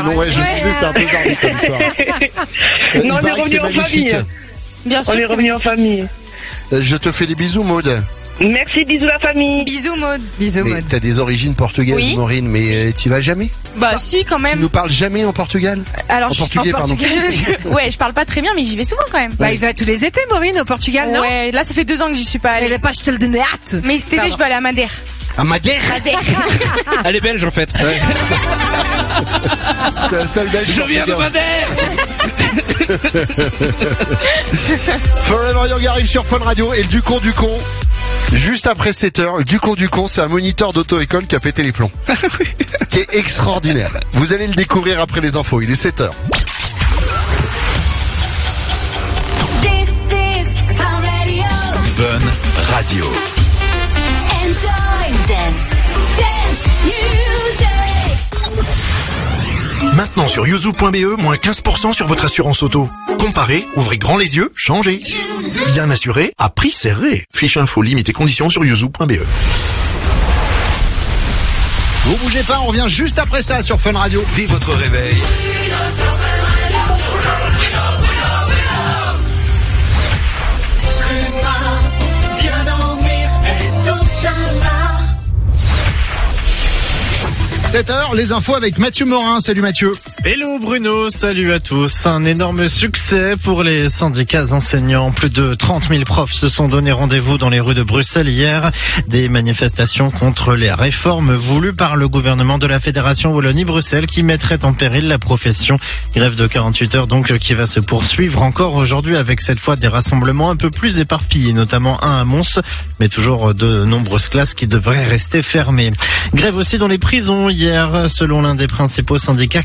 non, ouais, je me disais, c'est un peu bizarre comme histoire. Non, on est revenu en famille. Bien sûr. On est revenu en famille. Je te fais des bisous, Maud. Merci, bisous la famille. Bisous Maud. Bisous Mais Maud. t'as des origines portugaises, Oui. Maureen, mais t'y vas jamais? Bah si quand Tu même. nous parles jamais en Portugal? Alors En portugais, pardon. Ouais, je parle pas très bien mais j'y vais souvent quand même. Bah, il va tous les étés, Maureen, au Portugal, non? Ouais, là ça fait 2 ans que j'y suis pas allée. Elle est pas je te le donnais hâte. Mais cet été je vais aller à Madère. À Madère? Elle est belge en fait. Ouais. C'est la seule belge. Je viens de Madère. Forever Young arrive sur Fun Radio et le Ducon du con. Juste après 7h, le Ducon du con, c'est un moniteur d'auto-école qui a pété les plombs. Qui est extraordinaire. Vous allez le découvrir après les infos. Il est 7h. Fun Radio. Maintenant sur yuzu.be, moins 15% sur votre assurance auto. Comparez, ouvrez grand les yeux, changez. Bien assuré, à prix serré. Fiche info, limite et conditions sur yuzu.be. Vous bougez pas, on revient juste après ça sur Fun Radio. Dès votre réveil. Cette heure, les infos avec Mathieu Morin. Salut Mathieu. Hello Bruno, salut à tous. Un énorme succès pour les syndicats enseignants. Plus de 30 000 profs se sont donné rendez-vous dans les rues de Bruxelles hier. Des manifestations contre les réformes voulues par le gouvernement de la Fédération Wallonie-Bruxelles qui mettrait en péril la profession. Grève de 48 heures donc qui va se poursuivre encore aujourd'hui avec cette fois des rassemblements un peu plus éparpillés, notamment un à Mons, mais toujours de nombreuses classes qui devraient rester fermées. Grève aussi dans les prisons hier. Selon l'un des principaux syndicats,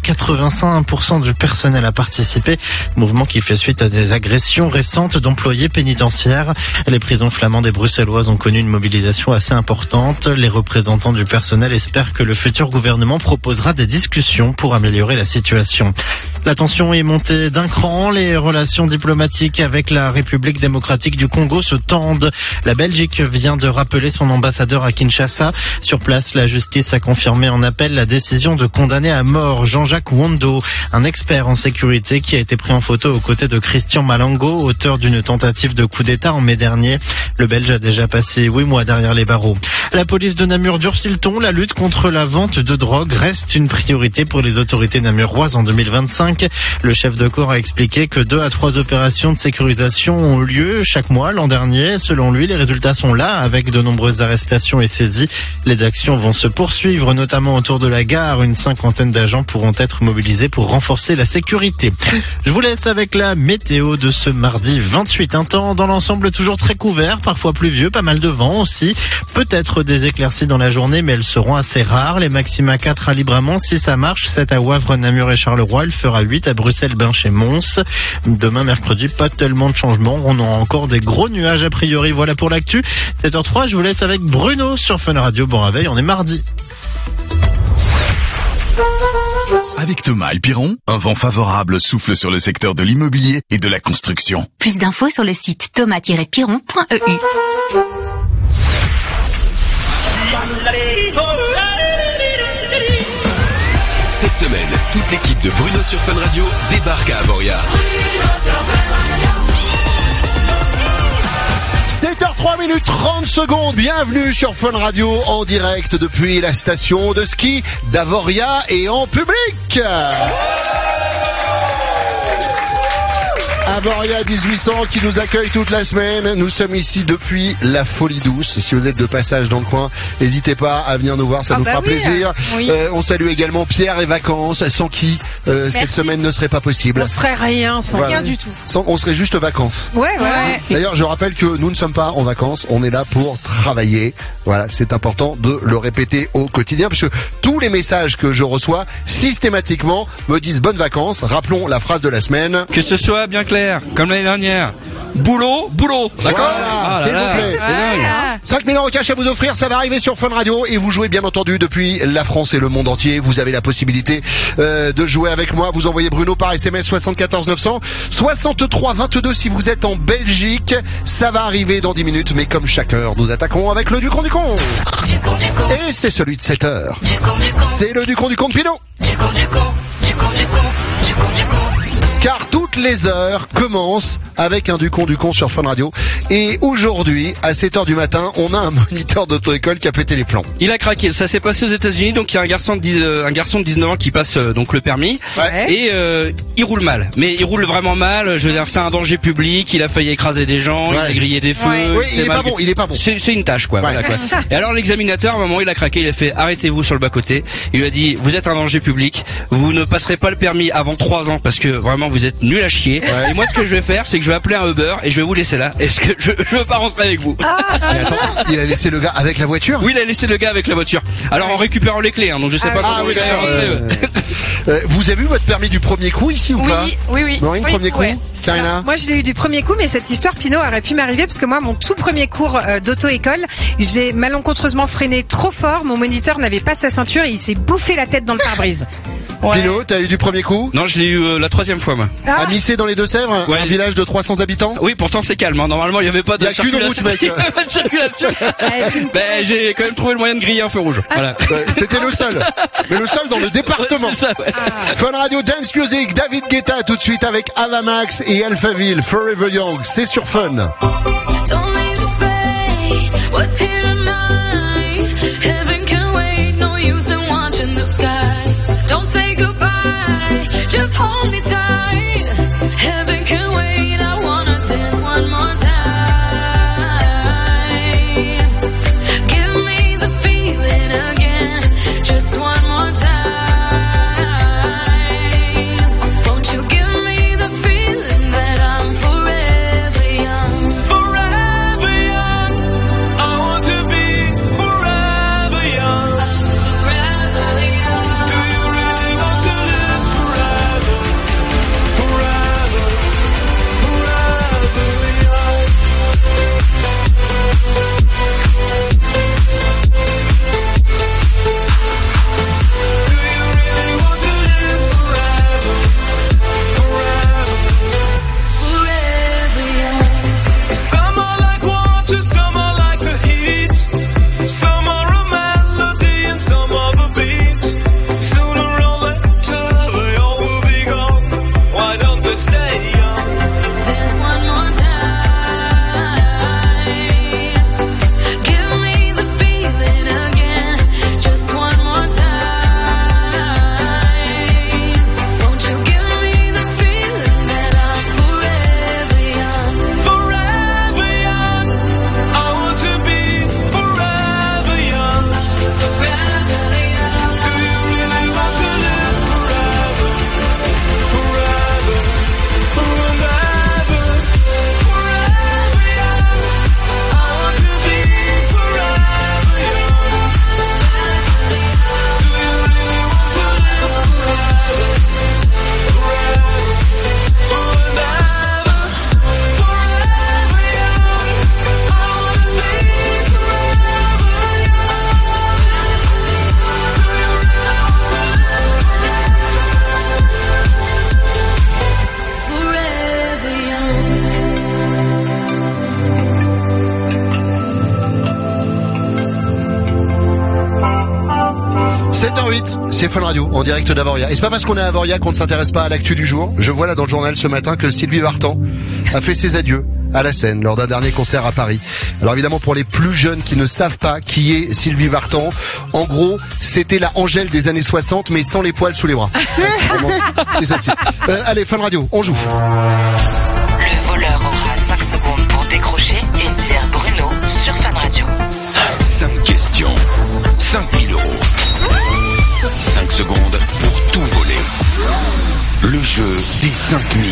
85% du personnel a participé. Mouvement qui fait suite à des agressions récentes d'employés pénitentiaires. Les prisons flamandes et bruxelloises ont connu une mobilisation assez importante. Les représentants du personnel espèrent que le futur gouvernement proposera des discussions pour améliorer la situation. La tension est montée d'un cran. Les relations diplomatiques avec la République démocratique du Congo se tendent. La Belgique vient de rappeler son ambassadeur à Kinshasa. Sur place, la justice a confirmé en appel la décision de condamner à mort Jean-Jacques Wondo, un expert en sécurité qui a été pris en photo aux côtés de Christian Malango, auteur d'une tentative de coup d'État en mai dernier. Le Belge a déjà passé 8 mois derrière les barreaux. La police de Namur durcit le ton. La lutte contre la vente de drogue reste une priorité pour les autorités namuroises en 2025. Le chef de corps a expliqué que 2 à 3 opérations de sécurisation ont eu lieu chaque mois l'an dernier. Selon lui, les résultats sont là avec de nombreuses arrestations et saisies. Les actions vont se poursuivre, notamment autour de la gare. Une 50aine d'agents pourront être mobilisés pour renforcer la sécurité. Je vous laisse avec la météo de ce mardi 28. Un temps dans l'ensemble toujours très couvert, parfois pluvieux, pas mal de vent aussi. Peut-être des éclaircies dans la journée, mais elles seront assez rares. Les maxima 4 à Libramont, si ça marche, 7 à Wavre, Namur et Charleroi. Il fera 8 à Bruxelles, Binche et Mons. Demain mercredi, pas tellement de changements. On aura encore des gros nuages a priori. Voilà pour l'actu. 7h03, je vous laisse avec Bruno sur Fun Radio. Bon réveil, on est mardi. Avec Thomas Alpiron, un vent favorable souffle sur le secteur de l'immobilier et de la construction. Plus d'infos sur le site thomas-piron.eu. Cette semaine, toute l'équipe de Bruno sur Fun Radio débarque à Avoria. 7h03 minutes 30 secondes. Bienvenue sur Fun Radio en direct depuis la station de ski d'Avoria et en public. Avoria 1800 qui nous accueille toute la semaine. Nous sommes ici depuis la Folie Douce. Si vous êtes de passage dans le coin, n'hésitez pas à venir nous voir, ça nous fera plaisir. Oui. On salue également Pierre et Vacances, sans qui cette semaine ne serait pas possible. On serait rien sans Voilà. Rien du tout. On serait juste vacances. Ouais. D'ailleurs, je rappelle que nous ne sommes pas en vacances, on est là pour travailler. Voilà, c'est important de le répéter au quotidien, parce que tous les messages que je reçois, systématiquement, me disent bonnes vacances. Rappelons la phrase de la semaine. Que ce soit bien clair, comme l'année dernière. Boulot, d'accord? Voilà, s'il vous plaît. C'est dingue. 5 000 € cash à vous offrir, ça va arriver sur Fun Radio et vous jouez bien entendu depuis la France et le monde entier. Vous avez la possibilité de jouer avec moi. Vous envoyez Bruno par SMS 74 900, 63 22 si vous êtes en Belgique. Ça va arriver dans 10 minutes, mais comme chaque heure, nous attaquons avec le Ducon du con. Et c'est celui de 7 heures. C'est le Ducon du con de Pinot. les heures commencent avec un Ducon sur Fun Radio. Et aujourd'hui, à 7h du matin, on a un moniteur d'auto-école qui a pété les plombs. Il a craqué. Ça s'est passé aux États-Unis. Donc il y a un garçon de 19 ans qui passe donc le permis. Ouais. Et il roule mal. Mais il roule vraiment mal. Je veux dire, c'est un danger public. Il a failli écraser des gens. Ouais. Il a grillé des feux. Ouais. Oui, il est pas bon. C'est une tâche, quoi. Ouais. Voilà, quoi. Et alors l'examinateur, à un moment, il a craqué. Il a fait arrêtez-vous sur le bas-côté. Il lui a dit vous êtes un danger public. Vous ne passerez pas le permis avant 3 ans parce que vraiment vous êtes nul à chier. Ouais. Et moi, ce que je vais faire, c'est que je vais appeler un Uber et je vais vous laisser là. Est-ce que je veux pas rentrer avec vous? Mais attends, il a laissé le gars avec la voiture? Oui, il a laissé le gars avec la voiture. Alors en récupérant les clés, hein, donc je sais pas comment oui, il a rentré. vous avez eu votre permis du premier coup ici ou pas? Oui. Maureen, premier coup? Ouais. Karina? Moi, je l'ai eu du premier coup, mais cette histoire, Pinot, aurait pu m'arriver parce que moi, mon tout premier cours d'auto-école, j'ai malencontreusement freiné trop fort. Mon moniteur n'avait pas sa ceinture et il s'est bouffé la tête dans le pare-brise. Ouais. Pino, t'as eu du premier coup? Non, je l'ai eu la 3e fois, moi. À Missé dans les Deux-Sèvres, Ouais. un village de 300 habitants? Oui, pourtant c'est calme. Hein. Normalement, il y avait pas de Il y a qu'une route, circulation. mec. Il y avait pas de circulation. Ben, j'ai quand même trouvé le moyen de griller un feu rouge. Voilà. Ouais, c'était le seul. Mais le seul dans le département. C'est ça, ouais. Fun Radio Dance Music, David Guetta tout de suite avec Avamax et Alphaville, Forever Young. C'est sur Fun. Don't leave the fate. What's here tonight? Heaven can wait. No use in watching the sky. Don't say goodbye. Just hold me tight. Heaven can wait. I wanna dance one more time. Give me the feeling again. Just one more time. Won't you give me the feeling that I'm forever young? Forever young, I want to be forever young. Forever young. Do you really want to live forever? Forever, forever young. Do you really want to live forever? Forever. Forever young. Some are like water, some are like the heat. Some are a melody and some are the beat. Sooner or later they all will be gone. Why don't they stay young? Dance one more time. Give me the feeling again. Just one more time. Won't you give me the feeling that I'm forever young? Forever young, I want to be forever young. Forever young. Do you really want to live forever? Forever, forever, forever young. I want to be forever young. Do you really want to live forever? Forever, forever, forever young. I want to be Forever young. 7h08, c'est Fun Radio, en direct d'Avoria. Et c'est pas parce qu'on est à Avoria qu'on ne s'intéresse pas à l'actu du jour. Je vois là dans le journal ce matin que Sylvie Vartan a fait ses adieux à la scène lors d'un dernier concert à Paris. Alors évidemment, pour les plus jeunes qui ne savent pas qui est Sylvie Vartan, en gros, c'était la Angèle des années 60 mais sans les poils sous les bras. C'est ça. Allez, Fun Radio, on joue. Le voleur aura 5 secondes pour décrocher et dire Bruno sur Fun Radio. 5 questions, 5 000 €. 5 secondes pour tout voler. Le jeu des 5 000.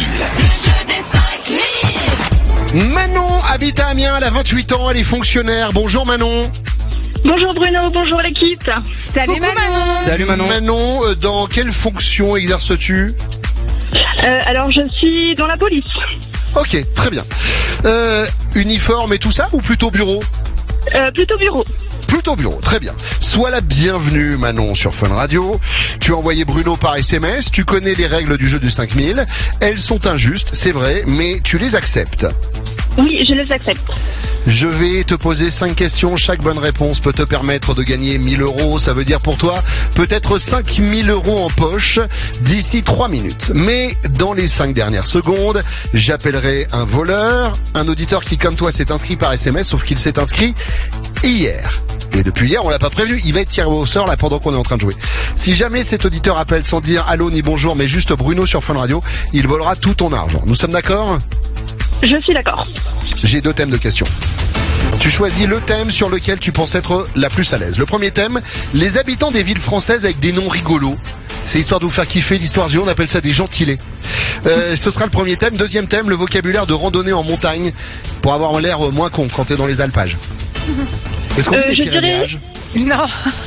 Manon habite à Amiens, elle a 28 ans, elle est fonctionnaire. Bonjour Manon. Bonjour Bruno, bonjour l'équipe. Salut Manon. Salut Manon. Manon, dans quelle fonction exerces-tu? Alors je suis dans la police. Ok, très bien. Uniforme et tout ça ou plutôt bureau? Plutôt bureau. Plutôt bureau, très bien. Sois la bienvenue Manon sur Fun Radio. Tu as envoyé Bruno par SMS, tu connais les règles du jeu du 5000. Elles sont injustes, c'est vrai, mais tu les acceptes. Oui, je les accepte. Je vais te poser 5 questions. Chaque bonne réponse peut te permettre de gagner 1000 euros. Ça veut dire pour toi peut-être 5000 euros en poche d'ici 3 minutes. Mais dans les 5 dernières secondes, j'appellerai un voleur, un auditeur qui comme toi s'est inscrit par SMS, sauf qu'il s'est inscrit hier. Et depuis hier, on l'a pas prévu, il va être tiré au sort là pendant qu'on est en train de jouer. Si jamais cet auditeur appelle sans dire allô ni bonjour, mais juste Bruno sur Fun Radio, il volera tout ton argent. Nous sommes d'accord ? Je suis d'accord. J'ai 2 thèmes de questions. Tu choisis le thème sur lequel tu penses être la plus à l'aise. Le premier thème, les habitants des villes françaises avec des noms rigolos. C'est histoire de vous faire kiffer l'histoire géo, on appelle ça des gentilés. Ce sera le premier thème. Deuxième thème, le vocabulaire de randonnée en montagne pour avoir l'air moins con quand t'es dans les alpages. Est-ce qu'on dit je dirais... Non.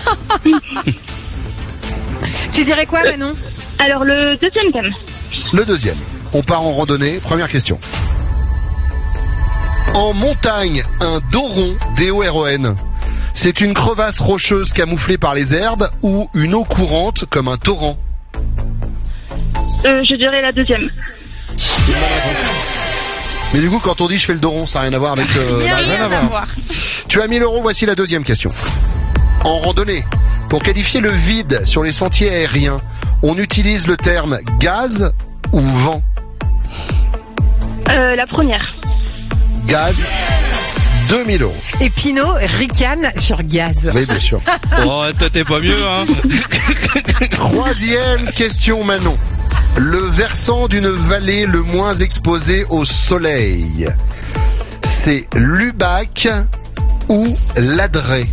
Tu dirais quoi, Manon? Alors, le deuxième thème. Le deuxième, on part en randonnée. Première question. En montagne, un doron, D-O-R-O-N, c'est une crevasse rocheuse camouflée par les herbes ou une eau courante comme un torrent? Je dirais la deuxième. Mais du coup, quand on dit je fais le doron, ça n'a rien à voir avec... Rien à voir. Tu as 1000 euros, voici la deuxième question. En randonnée, pour qualifier le vide sur les sentiers aériens, on utilise le terme gaz ou vent? La première. Gaz, 2000 euros. Et Pinot ricane sur gaz. Oui, bien sûr. Oh, toi t'es pas mieux, hein. Troisième question, Manon. Le versant d'une vallée le moins exposé au soleil, c'est l'Ubac ou l'Adré?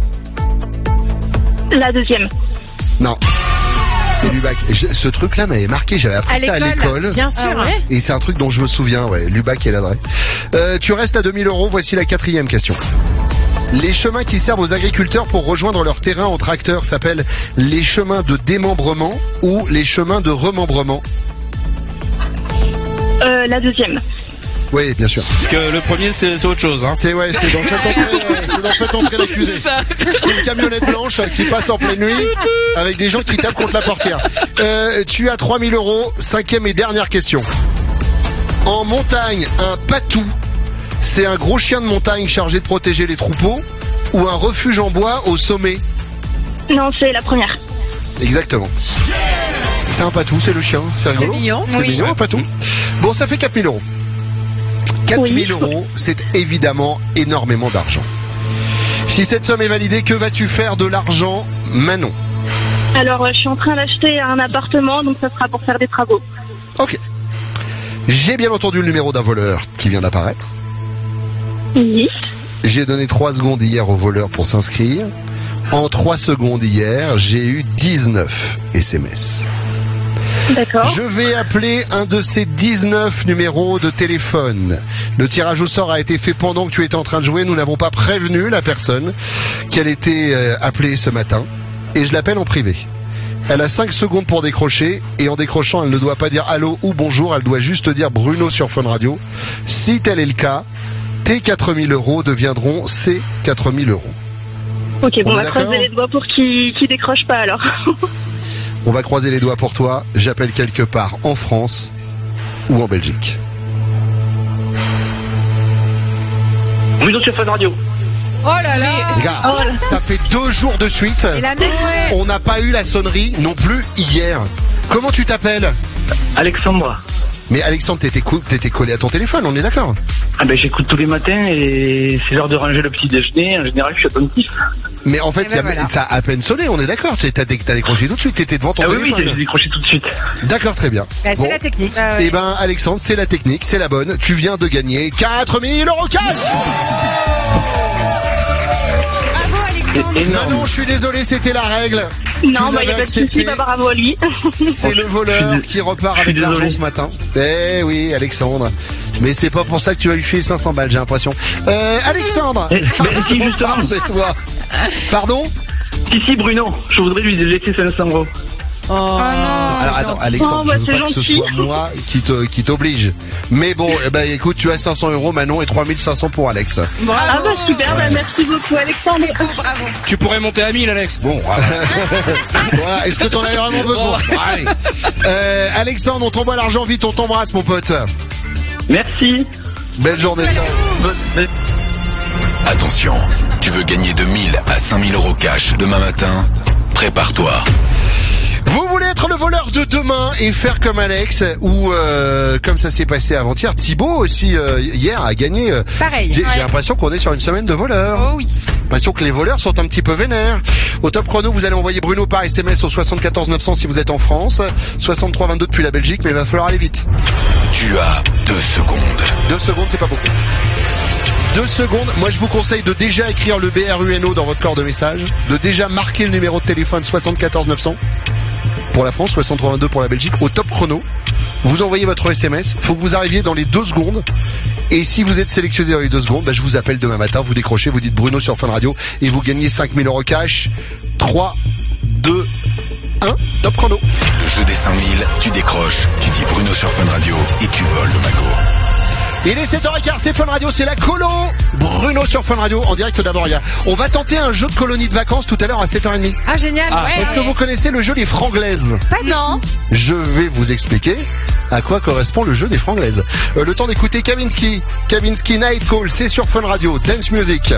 La deuxième. Non. C'est l'Ubac. Ce truc-là m'avait marqué, j'avais appris ça à l'école. Bien sûr. Ah ouais. Et c'est un truc dont je me souviens, ouais, l'Ubac et l'Adré. Tu restes à 2000 euros, voici la quatrième question. Les chemins qui servent aux agriculteurs pour rejoindre leur terrain en tracteur s'appellent les chemins de démembrement ou les chemins de remembrement? La deuxième. Oui, bien sûr. Parce que le premier c'est autre chose, hein. C'est ouais, c'est dans cette entrée l'accusé. C'est une camionnette blanche qui passe en pleine nuit avec des gens qui tapent contre la portière. Tu as 3000 euros, cinquième et dernière question. En montagne, un patou, c'est un gros chien de montagne chargé de protéger les troupeaux ou un refuge en bois au sommet? Non, c'est la première. Exactement. C'est un patou, c'est le chien, c'est rigolo. C'est mignon. C'est mignon, un patou. Bon, ça fait 4000 euros. 4000 euros, c'est évidemment énormément d'argent. Si cette somme est validée, que vas-tu faire de l'argent, Manon? Alors, je suis en train d'acheter un appartement, donc ça sera pour faire des travaux. Ok. J'ai bien entendu le numéro d'un voleur qui vient d'apparaître. Oui. J'ai donné 3 secondes hier au voleur pour s'inscrire. En 3 secondes hier, j'ai eu 19 SMS. D'accord. Je vais appeler un de ces 19 numéros de téléphone. Le tirage au sort a été fait pendant que tu étais en train de jouer. Nous n'avons pas prévenu la personne qu'elle était appelée ce matin. Et je l'appelle en privé. Elle a 5 secondes pour décrocher. Et en décrochant, elle ne doit pas dire allô ou bonjour. Elle doit juste dire Bruno sur Fun Radio. Si tel est le cas, tes 4000 euros deviendront ces 4000 euros. Ok, bon, On on est va croiser d'accord les doigts pour qu'il décroche pas alors. On va croiser les doigts pour toi. J'appelle quelque part en France ou en Belgique. Bruno sur Fun Radio. Oh là là. Les gars, ça fait 2 jours de suite. Et la même, ouais. On n'a pas eu la sonnerie non plus hier. Comment tu t'appelles? Alexandre. Mais Alexandre, t'étais collé à ton téléphone, on est d'accord? Ah ben j'écoute tous les matins et c'est l'heure de ranger le petit déjeuner. En général, je suis attentif. Mais en fait, voilà. ça a à peine sonné, on est d'accord. T'as décroché tout de suite, t'étais devant ton Oui, téléphone. j'ai décroché tout de suite. D'accord, très bien. Bah, Bon. c'est la technique. Eh ben, Alexandre, c'est la technique, c'est la bonne. Tu viens de gagner 4000 euros cash! Bravo, Alexandre. Non, je suis désolé, c'était la règle. Non, Tu bah, y a l'avais pas de souci, accepté. bah, bravo à lui. C'est le voleur qui repart avec l'argent ce matin. Eh oui, Alexandre. Mais c'est pas pour ça que tu as eu fait 500 balles, j'ai l'impression. Alexandre. Si, justement. C'est toi. Pardon? Si, Bruno. Je voudrais lui laisser 500 euros. Oh, non. Alors attends, Alexandre, Oh, bah, je veux c'est pas que ce gentil. soit moi qui t'oblige. Mais bon, eh ben écoute, tu as 500 euros Manon et 3500 pour Alex. Ah bah super, bah, merci beaucoup Alexandre. Bravo. Tu pourrais monter à 1000, Alex. Bon, Voilà, est-ce que t'en as vraiment besoin? Allez. Alexandre, on t'envoie l'argent vite, on t'embrasse mon pote. Merci. Belle journée. Ciao. Attention, tu veux gagner de 1000 à 5000 euros cash demain matin? Prépare-toi. Vous voulez être le voleur de demain et faire comme Alex ou comme ça s'est passé avant-hier, Thibaut aussi hier a gagné. Pareil. J'ai l'impression qu'on est sur une semaine de voleurs. Oh oui. L'impression que les voleurs sont un petit peu vénères. Au top chrono, vous allez envoyer Bruno par SMS au 74 900 si vous êtes en France, 63 22 depuis la Belgique, mais il va falloir aller vite. Tu as 2 secondes. 2 secondes, c'est pas beaucoup. 2 secondes, moi je vous conseille de déjà écrire le BRUNO dans votre corps de message, de déjà marquer le numéro de téléphone 74 900 pour la France, 63 22 pour la Belgique, au top chrono. Vous envoyez votre SMS, faut que vous arriviez dans les 2 secondes. Et si vous êtes sélectionné dans les 2 secondes, je vous appelle demain matin, vous décrochez, vous dites Bruno sur Fun Radio et vous gagnez 5000 euros cash. 3, 2, 1, top chrono. Le jeu des 5000, tu décroches, tu dis Bruno sur Fun Radio et tu voles le magot. Il est 7h15, c'est Fun Radio, c'est la colo. Bruno sur Fun Radio, en direct d'Avoria. On va tenter un jeu de colonie de vacances tout à l'heure à 7h30. Ah, génial. Ouais. Est-ce que vous connaissez le jeu des franglaises? Pas non. Je vais vous expliquer à quoi correspond le jeu des franglaises. Le temps d'écouter Kavinsky Night Call, c'est sur Fun Radio, Dance Music.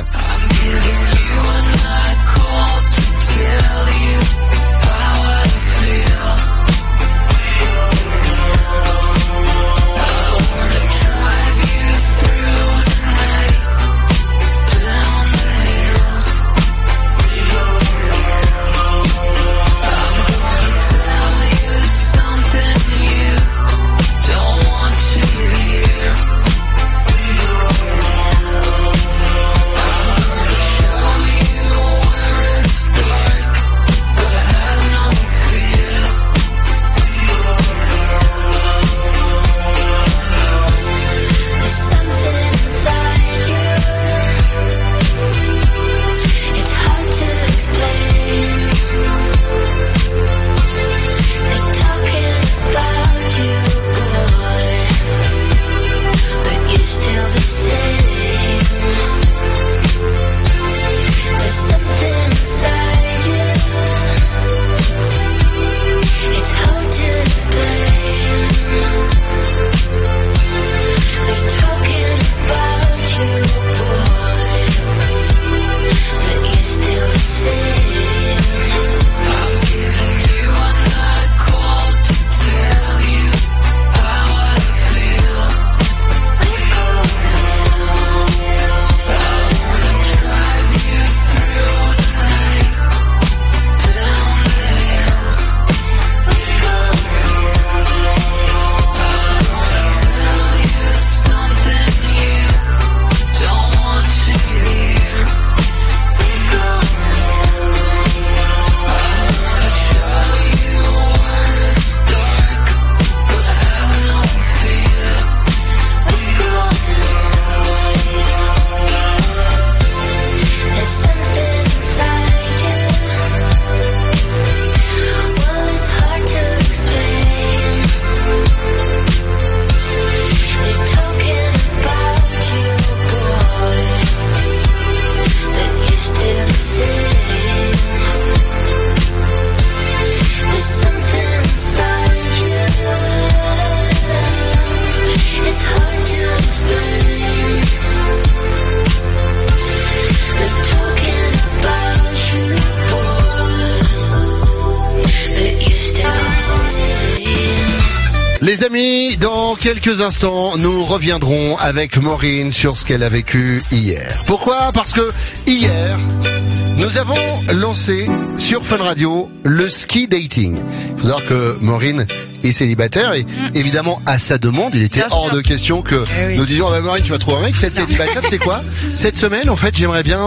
Les amis, dans quelques instants, nous reviendrons avec Maureen sur ce qu'elle a vécu hier. Pourquoi? Parce que hier, nous avons lancé sur Fun Radio le ski dating. Il faut savoir que Maureen est célibataire et évidemment à sa demande, il était Bien hors sûr. de question que nous disions bah Maureen, tu vas trouver un mec, cette célibataire, c'est quoi? Cette semaine, en fait, j'aimerais bien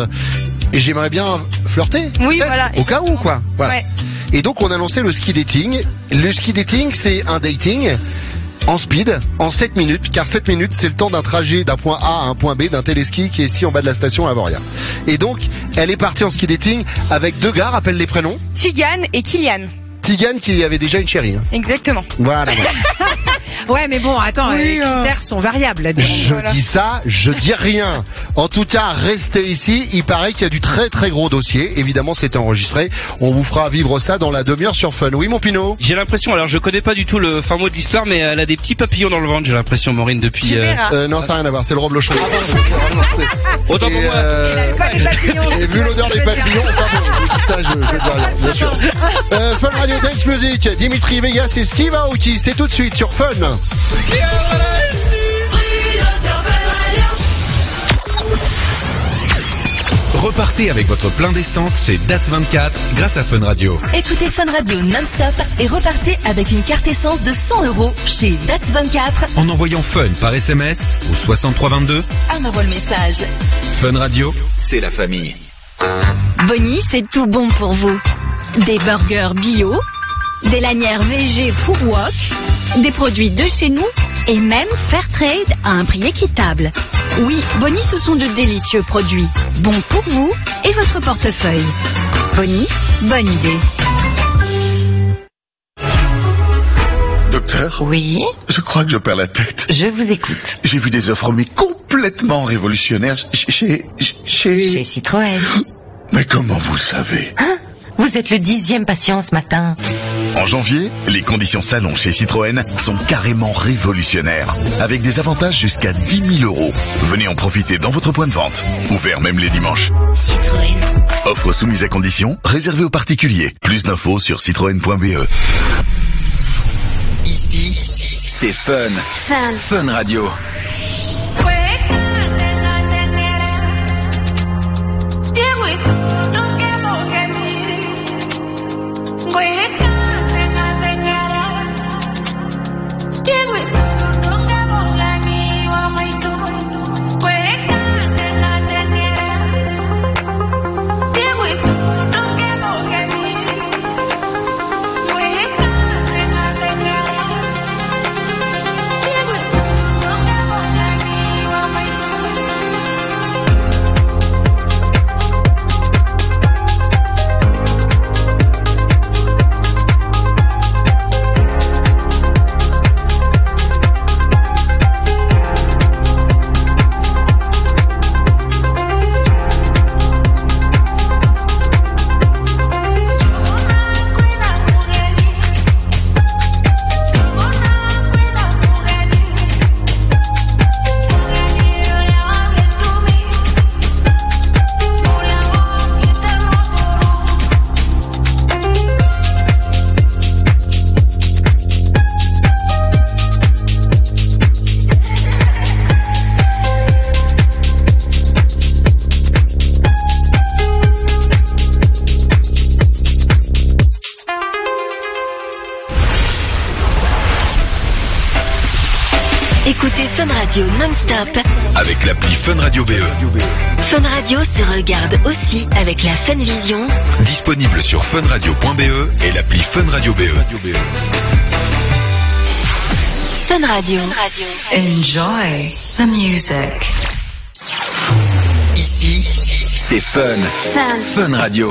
flirter. Oui, peut-être, voilà. au cas où, quoi. Voilà. Ouais. Et donc on a lancé le ski dating. Le ski dating, c'est un dating en speed, en 7 minutes, car 7 minutes, c'est le temps d'un trajet d'un point A à un point B d'un téléski qui est ici en bas de la station à Avoria. Et donc, elle est partie en ski dating avec 2 gars, rappelle les prénoms. Tigane et Kylian. Tigane qui avait déjà une chérie. Hein. Exactement. Voilà. Ouais, mais bon, attends, les critères sont variables. Je dis ça, je dis rien. En tout cas, restez ici. Il paraît qu'il y a du très très gros dossier. Évidemment, c'est enregistré. On vous fera vivre ça dans la demi-heure sur Fun. Oui, mon Pinot. J'ai l'impression, alors je connais pas du tout le fin mot de l'histoire, mais elle a des petits papillons dans le ventre, j'ai l'impression, Maureen, depuis... Non, ça n'a rien à voir. C'est le reblochon. Autant pour moi. Et vu l'odeur des papillons, pardon, je dis rien, bien sûr. Fun Radio Dance Music, Dimitri Vegas et Steve Aoki, c'est tout de suite sur Fun. Repartez avec votre plein d'essence chez DATS24 grâce à Fun Radio. Écoutez Fun Radio non-stop et repartez avec une carte essence de 100 € chez DATS24. En envoyant Fun par SMS au 6322. 1 € le message. Fun Radio, c'est la famille. Bonnie, c'est tout bon pour vous. Des burgers bio, des lanières VG pour wok, des produits de chez nous et même Fairtrade à un prix équitable. Oui, Bonnie, ce sont de délicieux produits, bons pour vous et votre portefeuille. Bonnie, bonne idée. Docteur ? Oui ? Je crois que je perds la tête. Je vous écoute. J'ai vu des offres mais complètement révolutionnaires chez Citroën. Mais comment vous le savez ? Hein ? Vous êtes le 10e patient ce matin. En janvier, les conditions salon chez Citroën sont carrément révolutionnaires, avec des avantages jusqu'à 10 000 €. Venez en profiter dans votre point de vente, ouvert même les dimanches. Citroën. Offre soumise à conditions, réservée aux particuliers. Plus d'infos sur citroën.be. Ici, c'est Fun. Fun Radio. Écoutez Fun Radio non-stop Avec l'appli Fun Radio BE. Fun Radio se regarde aussi avec la Fun Vision. Disponible sur funradio.be et l'appli Fun Radio BE. Fun Radio. Enjoy the music. Ici, c'est Fun. Fun Radio.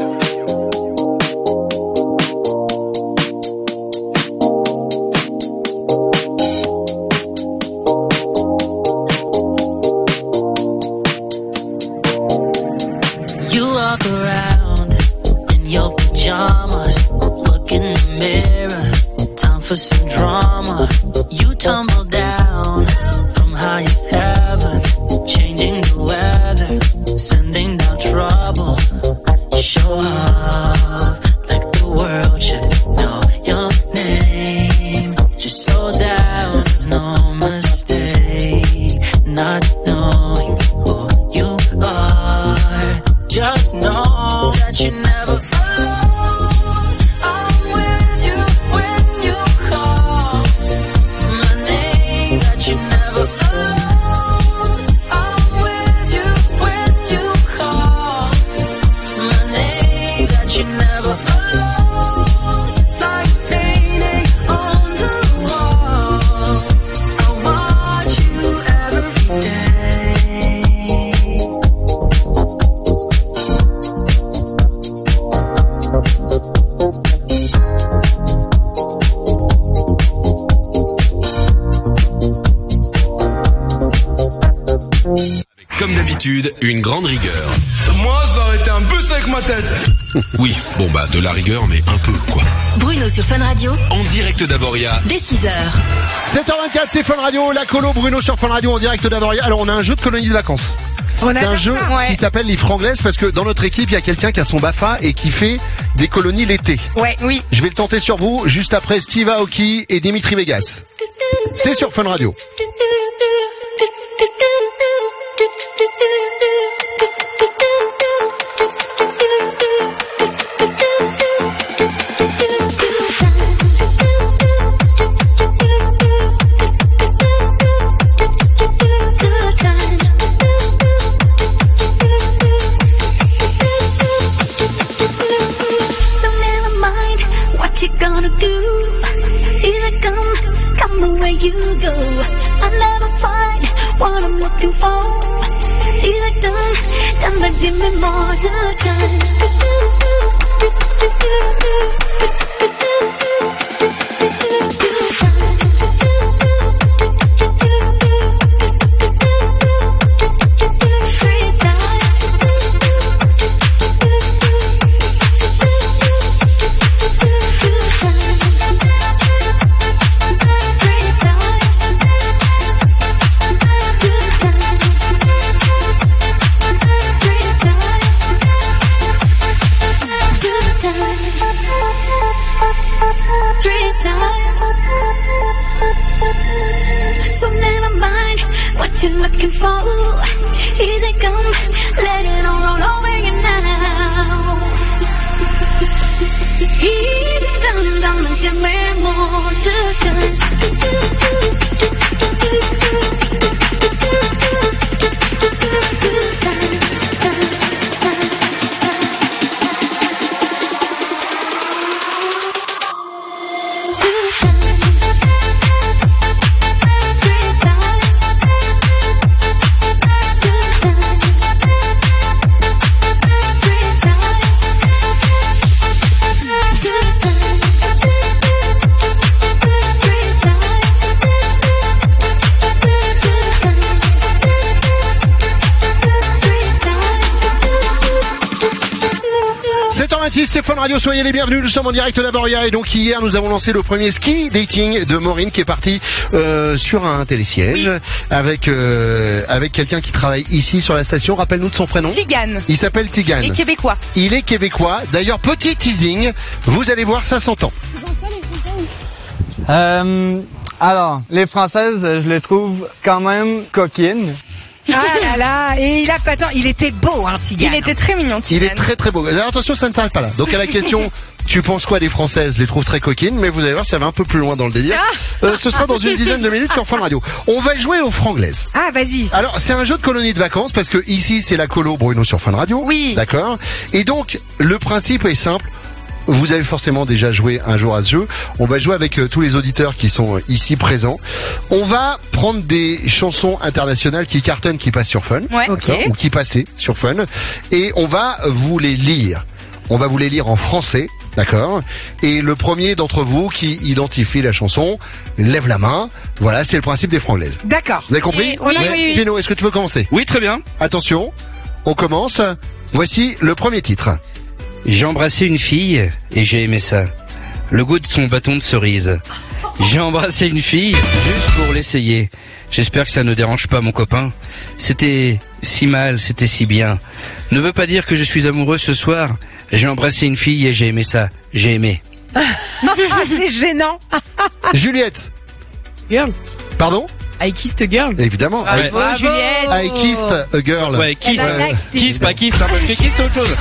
You walk around in your pajamas, look in the mirror, time for some drama. You tumble down from highest heaven, changing the weather, sending down trouble. You show off like the world should know your name. Just slow down, there's no mistake. Not knowing who you are. Just know that you never alone. I'm with you when you call my name. That you never alone. I'm with you when you call my name. comme d'habitude, une grande rigueur. Moi, ça aurait été un bus avec ma tête. Oui, bon bah de la rigueur, mais un peu quoi. Bruno sur Fun Radio. En direct d'Avoria. Dès 6h. 7h24, c'est Fun Radio, la colo Bruno sur Fun Radio en direct d'Avoria. Alors on a un jeu de colonie de vacances. C'est un jeu qui s'appelle les franglaises parce que dans notre équipe, il y a quelqu'un qui a son BAFA et qui fait des colonies l'été. Ouais, oui. Je vais le tenter sur vous juste après Steve Aoki et Dimitri Vegas. C'est sur Fun Radio. You go, I never find what I'm looking for. Either done, but give me more time. You're looking for, easy come, let it all over you now. Easy come, and give me more time. C'est Fun Radio, soyez les bienvenus, nous sommes en direct d'Avoria et donc hier nous avons lancé le premier ski dating de Maureen qui est parti sur un télésiège avec quelqu'un qui travaille ici sur la station. Rappelle-nous de son prénom. Tigane. Il s'appelle Tigane. Il est québécois. Il est québécois. D'ailleurs, petit teasing, vous allez voir, ça s'entend. Alors, les Françaises, je les trouve quand même coquines. Ah là là, et il était beau, hein, Tigane. Il était très mignon, Tigane. Il est très très beau. Alors, attention, ça ne s'arrête pas là. Donc à la question, tu penses quoi des Françaises? Je les trouve très coquines, mais vous allez voir, ça va un peu plus loin dans le délire. Ce sera dans une dizaine de minutes sur Fun Radio. On va jouer aux franglaises. Ah, vas-y. Alors, c'est un jeu de colonie de vacances parce que ici, c'est la colo Bruno sur Fun Radio. Oui. D'accord. Et donc, le principe est simple. Vous avez forcément déjà joué un jour à ce jeu. On va jouer avec tous les auditeurs qui sont ici présents. On va prendre des chansons internationales qui cartonnent, qui passent sur Fun. Ouais. Okay. Ou qui passaient sur Fun. Et on va vous les lire. On va vous les lire en français. D'accord. Et le premier d'entre vous qui identifie la chanson lève la main. Voilà, c'est le principe des franglaises. D'accord. Vous avez compris? Oui. Pino, est-ce que tu veux commencer? Oui, très bien. Attention, on commence. Voici le premier titre. J'ai embrassé une fille et j'ai aimé ça. Le goût de son bâton de cerise. J'ai embrassé une fille juste pour l'essayer. J'espère que ça ne dérange pas mon copain. C'était si mal, c'était si bien. Ne veut pas dire que je suis amoureux ce soir. J'ai embrassé une fille et j'ai aimé ça. J'ai aimé. C'est gênant. Juliette. Girl. Pardon? I kissed a girl. Évidemment. Ah ouais. Bravo, Juliette. I kissed a girl. Ouais, kiss. Ouais. Kiss, pas kiss, hein, parce que kiss c'est autre chose.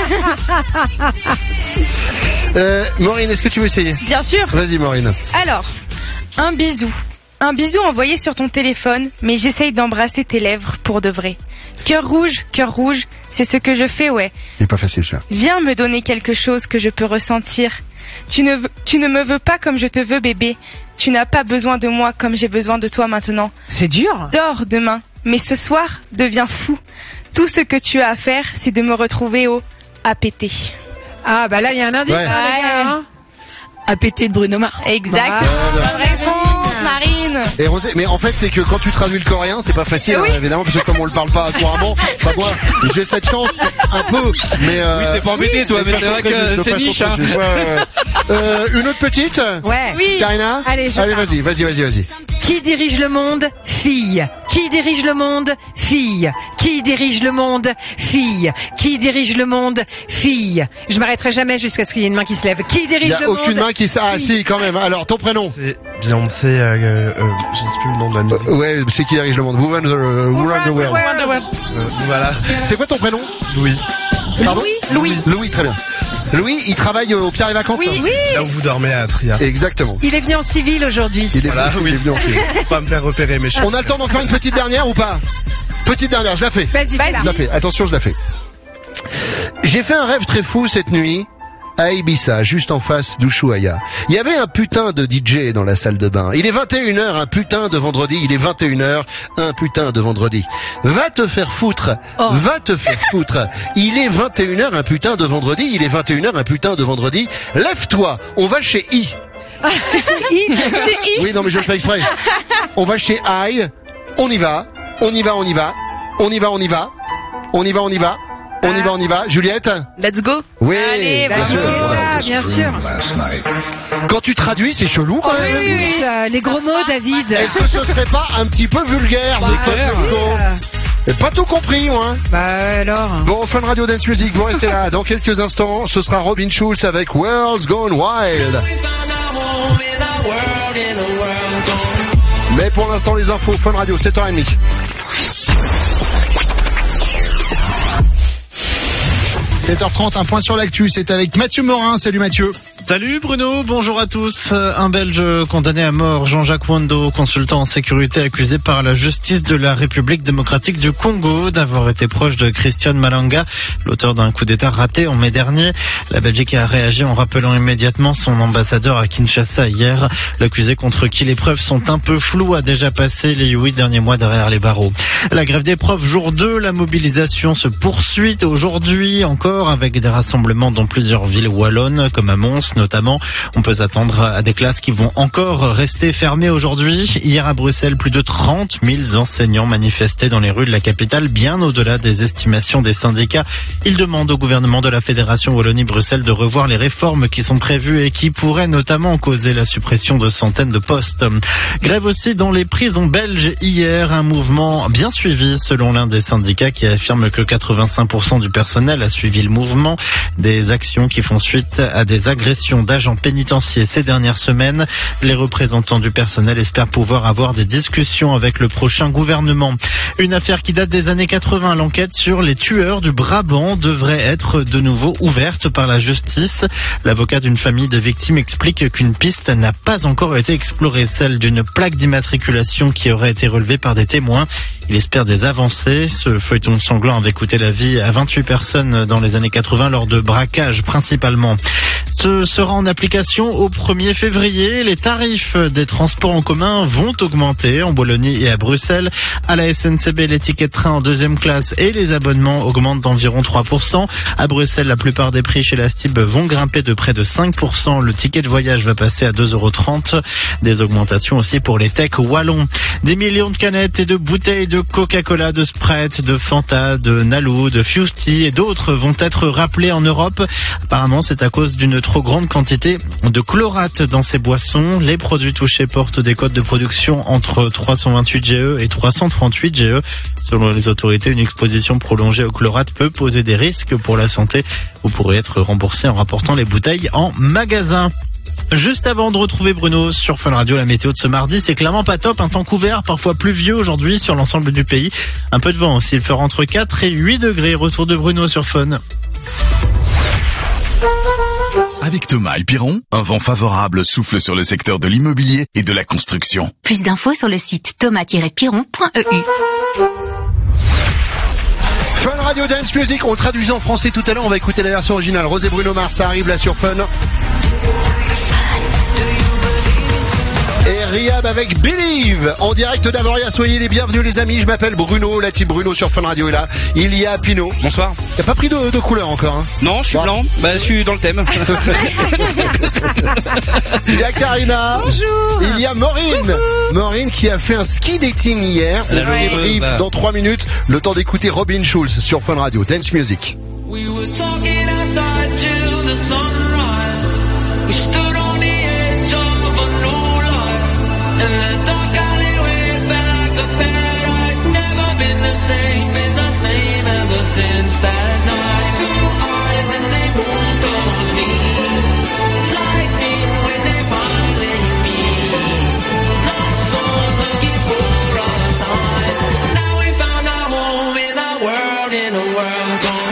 Maureen, est-ce que tu veux essayer? Bien sûr. Vas-y, Maureen. Alors, un bisou. Un bisou envoyé sur ton téléphone, mais j'essaye d'embrasser tes lèvres pour de vrai. Cœur rouge, c'est ce que je fais, ouais. C'est pas facile, ça. Viens me donner quelque chose que je peux ressentir. Tu ne me veux pas comme je te veux, bébé. Tu n'as pas besoin de moi comme j'ai besoin de toi maintenant. C'est dur. Dors demain, mais ce soir, deviens fou. Tout ce que tu as à faire, c'est de me retrouver au APT. Ah, bah là, il y a un indice, Ouais. hein, les gars, hein. APT de Bruno Mars. Exactement. Bonne réponse, Marine. Et Rosé, mais en fait, c'est que quand tu traduis le coréen, c'est pas facile, Oui. hein, évidemment, parce que comme on le parle pas couramment, enfin moi, j'ai cette chance, un peu, mais Oui, t'es pas embêté, toi, mais c'est vrai que c'est niche, hein. Une autre petite? Ouais. Oui. Karina? Allez, je Allez, pars. vas-y. Qui dirige le monde? Fille. Qui dirige le monde? Fille. Qui dirige le monde? Fille. Qui dirige le monde? Fille. Je m'arrêterai jamais jusqu'à ce qu'il y ait une main qui se lève. Qui Il dirige y a le monde? aucune main qui ah Fille. si, quand même. Alors, ton prénom? C'est Beyoncé, je sais plus le nom de la musique. Ouais, c'est qui dirige le monde? Who run the world. Voilà. C'est quoi ton prénom? Louis. Pardon? Louis. Louis, très bien. Louis, il travaille au Pierre et Vacances. Oui, oui. Là où vous dormez à Tria. Exactement. Il est venu en civil aujourd'hui. Il est Voilà, oui. venu en civil. Faut pas me faire repérer, mais On a le temps d'en faire une petite dernière ou pas? Petite dernière, je la fais. Vas-y, Je la fais. Attention, je la fais. J'ai fait un rêve très fou cette nuit à Ibiza, juste en face d'Ushuaïa. Il y avait un putain de DJ dans la salle de bain. Il est 21h, un putain de vendredi. Il est 21h, un putain de vendredi. Va te faire foutre. Va te faire foutre. Il est 21h, un putain de vendredi. Il est 21h, un putain de vendredi. Lève-toi. On va chez I. Oui, non, mais je le fais exprès. On va chez I. On y va. On y va. Juliette? Let's go. Oui, Allez, bien sûr. Bien sûr. Quand tu traduis, c'est chelou quand même. Oui, les gros mots, David. Est-ce que ce serait pas un petit peu vulgaire, c'est clair? J'ai pas tout compris, moi. Bah alors. Bon, Fun Radio Dance Music, vous restez là. Dans quelques instants, ce sera Robin Schulz avec World's Gone Wild. Mais pour l'instant, les infos, Fun Radio, 7h30. « 7h30, un point sur l'actu, c'est avec Mathieu Morin. Salut Mathieu. Salut Bruno, bonjour à tous. Un Belge condamné à mort, Jean-Jacques Wando, consultant en sécurité accusé par la justice de la République démocratique du Congo d'avoir été proche de Christian Malanga, l'auteur d'un coup d'État raté en mai dernier. La Belgique a réagi en rappelant immédiatement son ambassadeur à Kinshasa hier. L'accusé contre qui les preuves sont un peu floues a déjà passé les 8 derniers mois derrière les barreaux. La grève des profs, jour 2, la mobilisation se poursuit aujourd'hui encore avec des rassemblements dans plusieurs villes wallonnes comme à Mons notamment. On peut s'attendre à des classes qui vont encore rester fermées aujourd'hui. Hier à Bruxelles, plus de 30 000 enseignants manifestaient dans les rues de la capitale, bien au-delà des estimations des syndicats. Ils demandent au gouvernement de la Fédération Wallonie-Bruxelles de revoir les réformes qui sont prévues et qui pourraient notamment causer la suppression de centaines de postes. Grève aussi dans les prisons belges hier, un mouvement bien suivi selon l'un des syndicats qui affirme que 85% du personnel a suivi le mouvement. Des actions qui font suite à des agressions d'agents pénitentiaires ces dernières semaines. Les représentants du personnel espèrent pouvoir avoir des discussions avec le prochain gouvernement. Une affaire qui date des années 80. L'enquête sur les tueurs du Brabant devrait être de nouveau ouverte par la justice. L'avocat d'une famille de victimes explique qu'une piste n'a pas encore été explorée, celle d'une plaque d'immatriculation qui aurait été relevée par des témoins. Il espère des avancées. Ce feuilleton sanglant avait coûté la vie à 28 personnes dans les années 80 lors de braquages principalement. Ce sera en application au 1er février. Les tarifs des transports en commun vont augmenter en Wallonie et à Bruxelles. À la SNCB, les tickets de train en deuxième classe et les abonnements augmentent d'environ 3%. À Bruxelles, la plupart des prix chez la STIB vont grimper de près de 5%. Le ticket de voyage va passer à 2,30 €. Des augmentations aussi pour les techs wallons. Des millions de canettes et de bouteilles de Coca-Cola, de Sprite, de Fanta, de Nalou, de Fusti et d'autres vont être rappelés en Europe. Apparemment, c'est à cause d'une trop grande quantité de chlorate dans ces boissons. Les produits touchés portent des codes de production entre 328 GE et 338 GE. Selon les autorités, une exposition prolongée au chlorate peut poser des risques pour la santé. Vous pourrez être remboursé en rapportant les bouteilles en magasin. Juste avant de retrouver Bruno sur Fun Radio, la météo de ce mardi, c'est clairement pas top. Un temps couvert, parfois pluvieux aujourd'hui sur l'ensemble du pays. Un peu de vent aussi, il fera entre 4 et 8 degrés. Retour de Bruno sur Fun. Avec Thomas et Piron, un vent favorable souffle sur le secteur de l'immobilier et de la construction. Plus d'infos sur le site thomas-piron.eu. Fun Radio Dance Music, on le traduisait en français tout à l'heure, on va écouter la version originale. Rosé Bruno Mars, ça arrive là sur Fun. Et Rihab avec Believe, en direct d'Avoria. Soyez les bienvenus les amis, je m'appelle Bruno, la team Bruno sur Fun Radio est là. Il y a Pino. Bonsoir. T'as pas pris de couleur encore hein? Non, je suis blanc. Bah, je suis dans le thème. Il y a Karina. Bonjour. Il y a Maureen. Maureen qui a fait un ski dating hier. La On débrief joueuse. dans 3 minutes. Le temps d'écouter Robin Schulz sur Fun Radio. Dance Music. We were talking outside till the sunrise. We stood on the edge of a new life. And the dark alleyway felt like a paradise. Never been the same ever since that night. Blue eyes and they moved towards me. Lightning when they finally meet. Lost souls looking for a sign. Now we found our home in a world gone.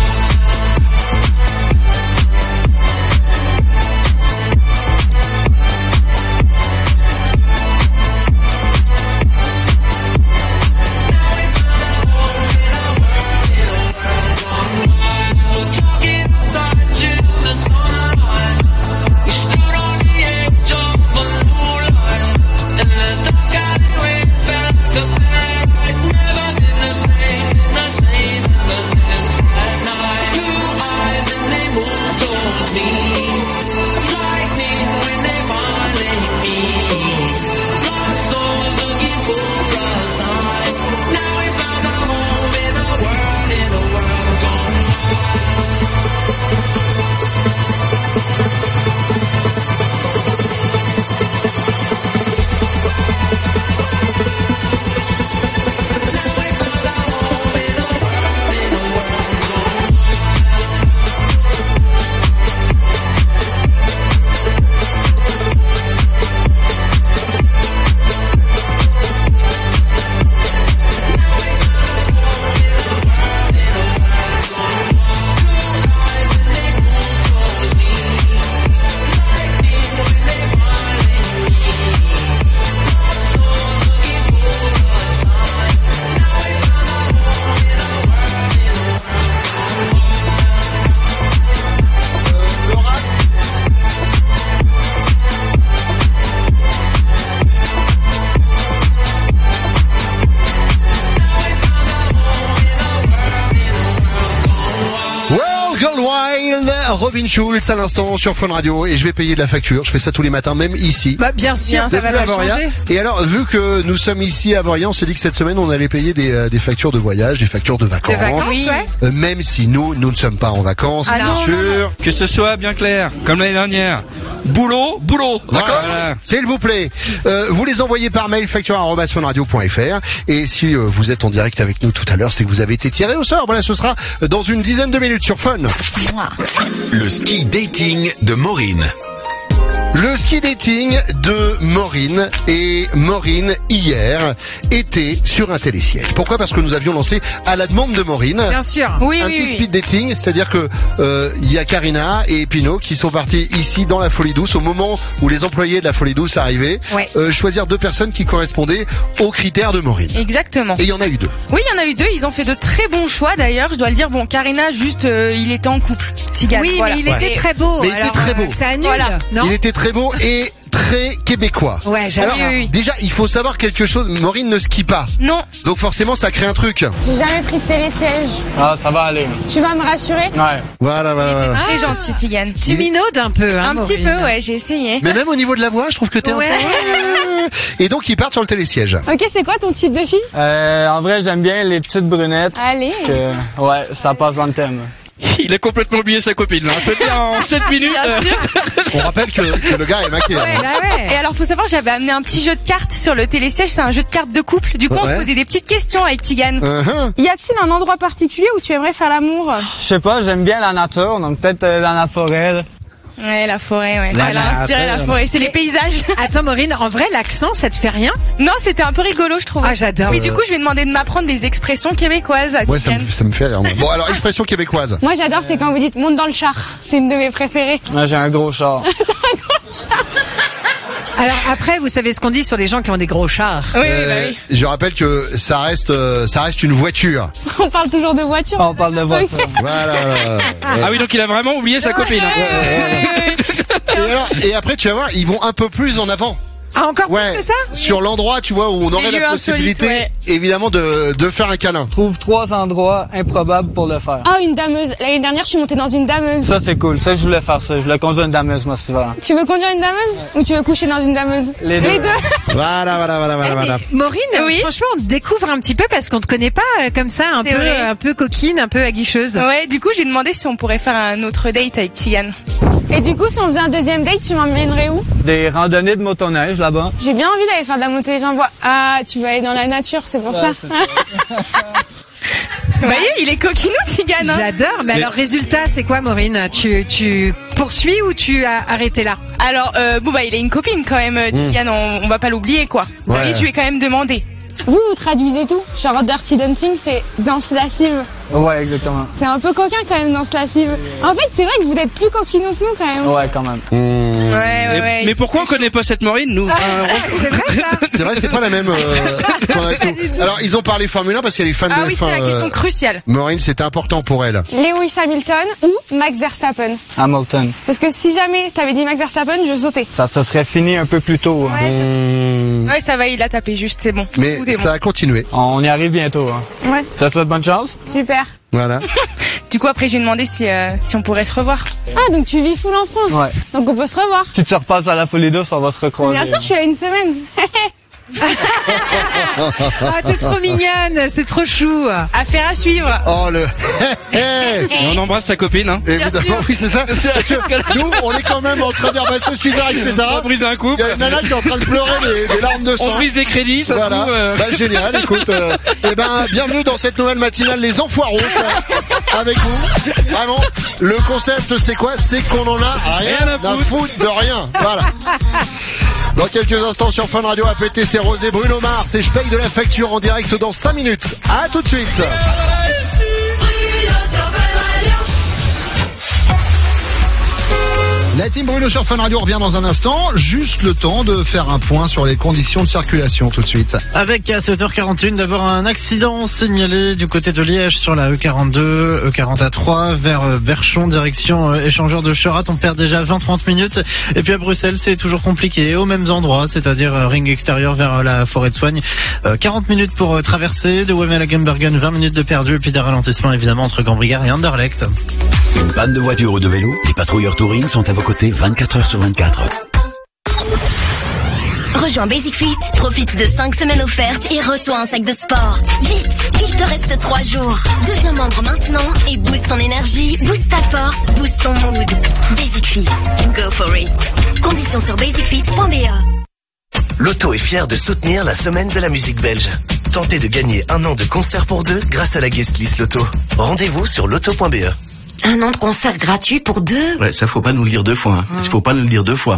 Robin Schulz à l'instant sur Fun Radio et je vais payer de la facture. Je fais ça tous les matins, même ici. Bah bien sûr, ça va pas changer. Et alors, vu que nous sommes ici à Avoriaz, on s'est dit que cette semaine on allait payer des factures de voyage, des factures de vacances. Oui. Même si nous ne sommes pas en vacances, Ah bien non, sûr. Que ce soit bien clair, comme l'année dernière. Boulot, d'accord. Voilà. S'il vous plaît, vous les envoyez par mail facture@funradio.fr et si vous êtes en direct avec nous tout à l'heure, c'est que vous avez été tiré au sort. Voilà, ce sera dans une dizaine de minutes sur Fun. Le ski dating de Maureen. Le ski dating de Maureen et Maureen hier était sur un télésiège. Pourquoi ? Parce que nous avions lancé à la demande de Maureen Bien sûr. Oui, un petit speed dating, c'est-à-dire que il y a Karina et Pino qui sont partis ici dans la Folie Douce au moment où les employés de la Folie Douce arrivaient, choisir deux personnes qui correspondaient aux critères de Maureen. Exactement. Et il y en a eu deux. Oui, il y en a eu deux. Ils ont fait de très bons choix d'ailleurs. Je dois le dire. Bon, Karina, juste, il était en couple. Tigane, oui, voilà. mais il était très beau. Mais il alors, était très beau. Ça annule, Voilà. non ? Il était très beau et très québécois. Ouais, j'adore. Alors, déjà, il faut savoir quelque chose. Maureen ne skie pas. Non. Donc forcément, ça crée un truc. J'ai jamais pris de télésiège. Ah, ça va aller. Tu vas me rassurer? Ouais. Voilà. Très gentil, Tigane. Tu minaudes un peu, hein, Un petit Maureen. peu, ouais, j'ai essayé. Mais même au niveau de la voix, je trouve que t'es Ouais. Et donc, ils partent sur le télésiège. Ok, c'est quoi ton type de fille? En vrai, j'aime bien les petites brunettes. Allez. Ouais, ça passe dans le thème. Il a complètement oublié sa copine, là. Je peux te dire, en 7 minutes. On rappelle que le gars est maqué. Ouais, hein. bah ouais. Et alors, faut savoir, j'avais amené un petit jeu de cartes sur le télésiège. C'est un jeu de cartes de couple. Du coup, on se Ouais. posait des petites questions avec Tigane. Y a-t-il un endroit particulier où tu aimerais faire l'amour? Je sais pas, j'aime bien la nature, donc peut-être dans la forêt. Là. Ouais, la forêt, ouais. La Elle a inspiré nature. la forêt. C'est les paysages. Attends, Maureen, en vrai, l'accent, ça te fait rien? Non, c'était un peu rigolo, je trouve. Ah, j'adore. Oui, du coup, je lui ai demandé de m'apprendre des expressions québécoises à Ouais, ça Tigane. me fait rire. moi. Bon, alors, expression québécoise. Moi j'adore, c'est quand vous dites monte dans le char. C'est une de mes préférées. Moi, j'ai un gros char. Alors après, vous savez ce qu'on dit sur les gens qui ont des gros chars. Oui, bah oui. Je rappelle que ça reste une voiture. On parle toujours de voiture. On parle de voiture. Voilà. Ah oui, donc il a vraiment oublié sa copine. Et après, tu vas voir, ils vont un peu plus en avant. Ah, encore Ouais, plus que ça? sur l'endroit, tu vois, où on aurait lieux la possibilité, insolites, évidemment, de faire un câlin. Trouve 3 endroits improbables pour le faire. Ah, une dameuse. L'année dernière, je suis montée dans une dameuse. Ça, c'est cool. Ça, je voulais faire ça. Je voulais conduire une dameuse, moi, souvent. Tu veux conduire une dameuse ou tu veux coucher dans une dameuse? Les deux. Voilà. Maureen, Oui. franchement, on te découvre un petit peu parce qu'on te connaît pas comme ça, C'est vrai. un peu coquine, un peu aguicheuse. Ouais, du coup, j'ai demandé si on pourrait faire un autre date avec Tigane. Et du coup, si on faisait un deuxième date, tu m'emmènerais où? Des randonnées de motoneige, là-bas. J'ai bien envie d'aller faire de la montée en bois. Ah, tu veux aller dans la nature, c'est pour ça. Vous voyez, il est coquinou, Tigane. Hein. J'adore. Mais alors, résultat, c'est quoi, Maureen? Tu poursuis ou tu as arrêté là? Alors, il a une copine quand même, Tigane, on va pas l'oublier, quoi. Ouais. Oui, je lui ai quand même demandé. Vous traduisez tout. Genre Dirty Dancing, c'est danse lascive. Ouais, exactement. C'est un peu coquin quand même, danse lascive. En fait, c'est vrai que vous êtes plus coquinou que nous quand même. Ouais, quand même. Ouais. Mais pourquoi on connaît pas cette Maureen, nous? C'est vrai, ça? C'est vrai, c'est pas la même. qu'on a avec nous. Alors, ils ont parlé Formule 1 parce qu'elle est fan Ah de oui, F1. c'est la question cruciale. Maureen, c'était important pour elle. Lewis Hamilton ou Max Verstappen. Hamilton. Parce que si jamais t'avais dit Max Verstappen, je sautais. Ça serait fini un peu plus tôt. Hein. Ouais, ça va, il a tapé juste, c'est bon. Mais Tout est ça bon. a continué. On y arrive bientôt. Hein. Ouais. Ça te souhaite bonne chance? Super. Voilà. Du coup, après, je lui ai demandé si on pourrait se revoir. Ah, donc tu vis full en France. Ouais. Donc on peut se revoir. Si tu repasses à la Folie douce, on va se recroiser. Bien sûr, je suis là une semaine. Ah, t'es trop mignonne, c'est trop chou. Affaire à suivre. Oh, le... Et on embrasse sa copine, hein. Évidemment, oui, c'est ça. Parce que nous, on est quand même en train de dire, se suivre, etc. On brise un couple. Il y a une nana qui est en train de pleurer des larmes de sang. On brise des crédits, ça se Voilà. trouve. Génial, écoute. Bienvenue dans cette nouvelle matinale, les enfoirons, avec vous. Vraiment, le concept, c'est quoi? C'est qu'on en a rien à foutre de rien. Voilà. Dans quelques instants sur Fun Radio, APT, c'est Rosé, Bruno Mars, et je paye de la facture en direct dans 5 minutes. À tout de suite. La team Bruno sur Fun Radio revient dans un instant. Juste le temps de faire un point sur les conditions de circulation tout de suite. Avec à 7h41 d'avoir un accident signalé du côté de Liège sur la E42, E40A3 vers Berchon, direction échangeur de Cherat. On perd déjà 20-30 minutes. Et puis à Bruxelles, c'est toujours compliqué aux mêmes endroits, c'est-à-dire ring extérieur vers la forêt de Soigne. 40 minutes pour traverser, de Wemmel à Gembergen, 20 minutes de perdu, et puis des ralentissements évidemment entre Gambrinus et Anderlecht. Une panne de voiture ou de vélo, les patrouilleurs Touring sont à vos côtés 24 heures sur 24. Rejoins Basic Fit, profite de 5 semaines offertes et reçois un sac de sport. Vite, il te reste 3 jours. Deviens membre maintenant et booste ton énergie, booste ta force, booste ton mood. Basic Fit, go for it. Conditions sur basicfit.be. Loto est fier de soutenir la semaine de la musique belge. Tentez de gagner un an de concert pour 2 grâce à la guest list Loto. Rendez-vous sur loto.be. Un an de concert gratuit pour 2? Ouais, ça faut pas nous le dire 2 fois. Hein. Il faut pas nous le dire 2 fois.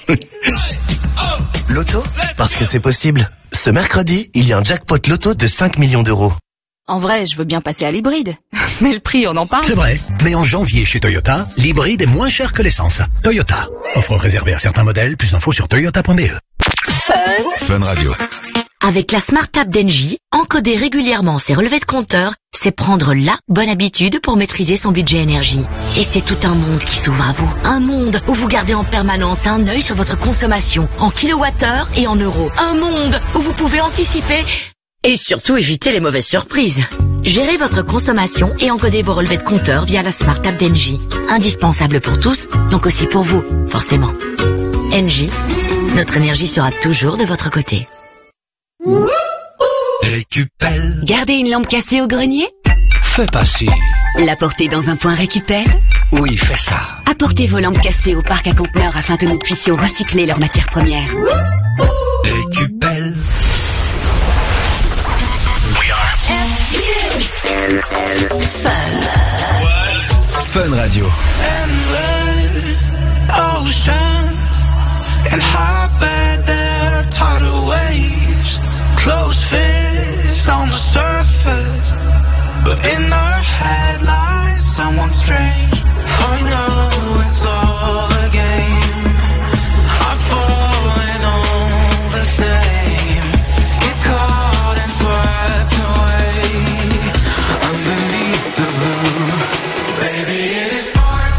Loto, parce que c'est possible. Ce mercredi, il y a un jackpot Loto de 5 millions d'euros. En vrai, je veux bien passer à l'hybride. Mais le prix, on en parle. C'est vrai, mais en janvier chez Toyota, l'hybride est moins cher que l'essence. Toyota, offre réservée à certains modèles, plus d'infos sur toyota.be. Fun Radio. Avec la Smart App d'Engie, encoder régulièrement ses relevés de compteur, c'est prendre la bonne habitude pour maîtriser son budget énergie. Et c'est tout un monde qui s'ouvre à vous. Un monde où vous gardez en permanence un œil sur votre consommation, en kilowattheures et en euros. Un monde où vous pouvez anticiper et surtout éviter les mauvaises surprises. Gérez votre consommation et encodez vos relevés de compteur via la Smart App d'Engie. Indispensable pour tous, donc aussi pour vous, forcément. Engie, notre énergie sera toujours de votre côté. Récupère. Garder une lampe cassée au grenier? Fais passer. La porter dans un point récupère? Oui, fais ça. Apportez vos lampes cassées au parc à conteneurs afin que nous puissions recycler leurs matières premières. Récupère. Fun Radio. And high there, tidal waves, closed fist on the surface, but in our head lies someone strange. I know it's all a game. I've fallen all the same. Get caught and swept away underneath the blue. Baby, it is hard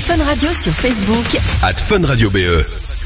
Fun Radio sur Facebook. @FunRadioBE.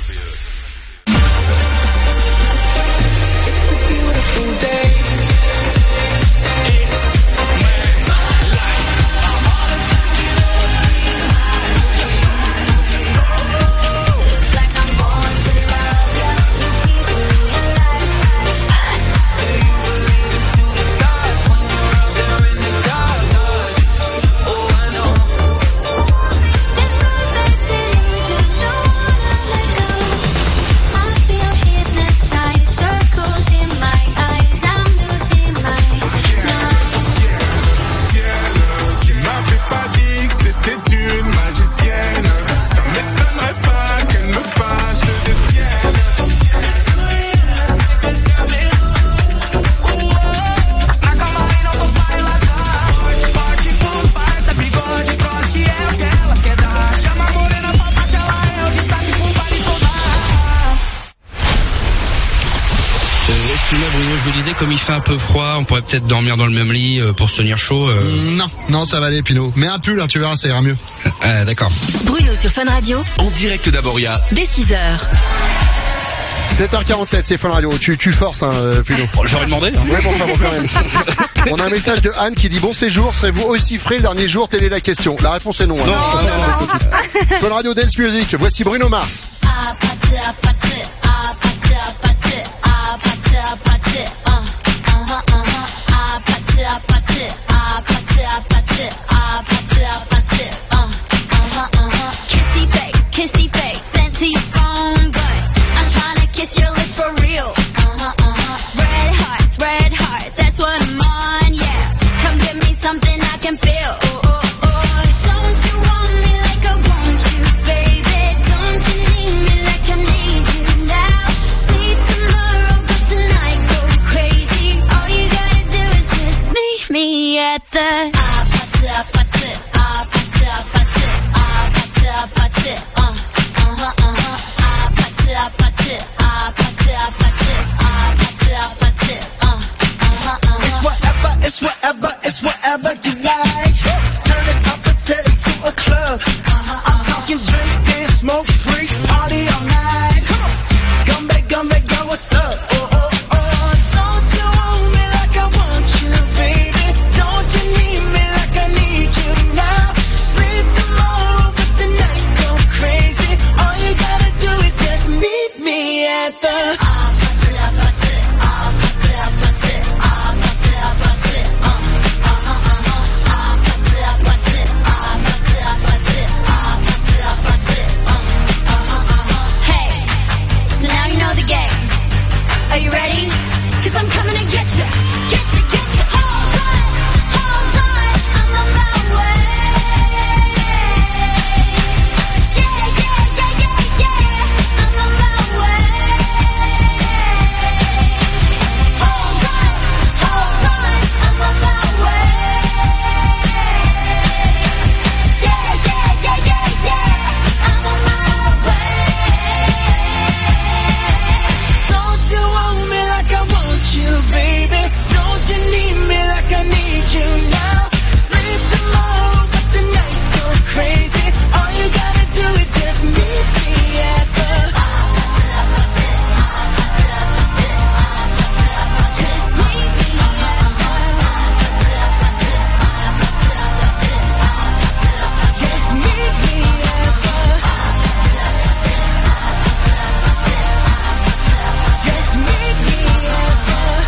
Comme il fait un peu froid, on pourrait peut-être dormir dans le même lit pour se tenir chaud. Non, ça va aller, Pino. Mets un pull, hein, tu verras, ça ira mieux. D'accord. Bruno sur Fun Radio. En direct d'Avoria. Dès 6h. 7h47, c'est Fun Radio. Tu forces, hein, Pino. J'aurais demandé. Hein. Ouais, bon, quand même. On a un message de Anne qui dit bon séjour, serez-vous aussi frais le dernier jour? Telle est la question. La réponse est non. Hein. Non. Fun Radio Dance Music. Voici Bruno Mars. Kissy face, sent to your phone, but I'm trying to kiss your lips for real. Red hearts, that's what I'm on, yeah. Come give me something I can feel. Don't you want me like I want you, baby? Don't you need me like I need you now? See tomorrow, but tonight go crazy. All you gotta do is just meet me at the It's whatever you like. Turn this up and set it to a club. I'm talking drink and smoke free, party all night. Come back, yo, what's up? Don't you want me like I want you, baby? Don't you need me like I need you now? Sleep tomorrow, but tonight go crazy. All you gotta do is just meet me at the Are you ready? 'Cause I'm coming to get you. Hold on, I'm on my way. Yeah, I'm on my way. Hold on, I'm on my way. Yeah, I'm on my way. Don't you want me like I want you, baby? Don't you need me like I need you now? Sleep tomorrow, but tonight go crazy. All you gotta do is just meet me at the just meet me just meet me at just meet me at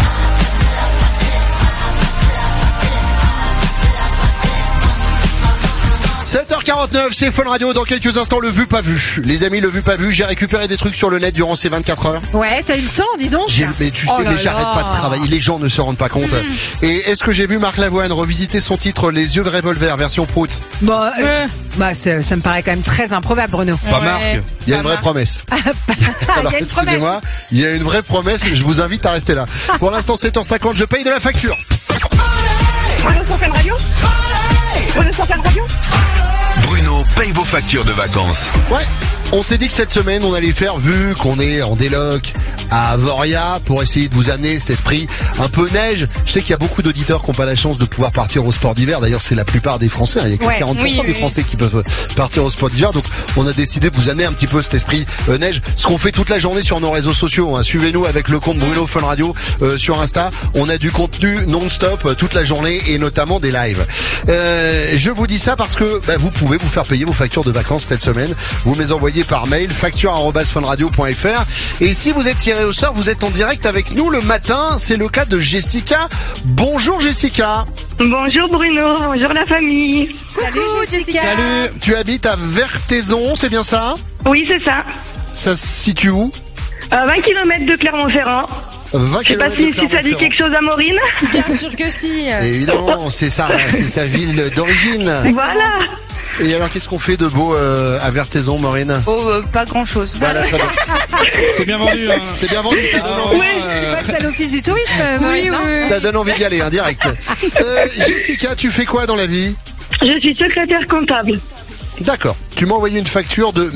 7h49, c'est Fun Radio. Dans quelques instants, le vu pas vu. Les amis, le vu pas vu. J'ai récupéré des trucs sur le net durant ces 24 heures. Ouais, t'as eu le temps, dis donc. Mais tu sais, mais j'arrête pas de travailler. Les gens ne se rendent pas compte. Et est-ce que j'ai vu Marc Lavoine revisiter son titre Les yeux de revolver version prout? Bon, ça me paraît quand même très improbable, Bruno. Pas Marc. Il y a une vraie promesse. Alors, Il y a une promesse. excusez-moi, il y a une vraie promesse. Je vous invite à rester là. Pour l'instant, 7h50, je paye de la facture. Bruno sur Fun Radio. Bruno sur Fun Radio. Bruno paye vos factures de vacances. Ouais. On s'est dit que cette semaine, on allait faire, vu qu'on est en déloc à Avoria, pour essayer de vous amener cet esprit un peu neige. Je sais qu'il y a beaucoup d'auditeurs qui n'ont pas la chance de pouvoir partir au sport d'hiver. D'ailleurs, c'est la plupart des Français. Il y a que 40% des Français qui peuvent partir au sport d'hiver. Donc, on a décidé de vous amener un petit peu cet esprit neige. Ce qu'on fait toute la journée sur nos réseaux sociaux. Hein. Suivez-nous avec le compte Bruno Fun Radio sur Insta. On a du contenu non-stop toute la journée et notamment des lives. Je vous dis ça parce que vous pouvez vous faire payer vos factures de vacances cette semaine. Vous me les envoyez par mail, facture@funradio.fr. Et si vous êtes tiré au sort, vous êtes en direct avec nous le matin. C'est le cas de Jessica. Bonjour Jessica. Bonjour Bruno, bonjour la famille. Salut Jessica. Salut. Tu habites à Vertaison, c'est bien ça? Oui, c'est ça. Ça se situe où? 20 km de Clermont-Ferrand. 20 Je sais pas si ça dit quelque chose à Maureen. Bien sûr que si. Évidemment, c'est sa ville d'origine. Voilà. Et alors, qu'est-ce qu'on fait de beau à Vertaison, Maureen? Pas grand-chose. Voilà, très bien. C'est bien vendu, hein. C'est bien vendu, ça donne envie. Tu passes à l'office du tourisme, Oui. Ça donne envie d'y aller, hein, direct. Jessica, tu fais quoi dans la vie? Je suis secrétaire comptable. D'accord. Tu m'as envoyé une facture de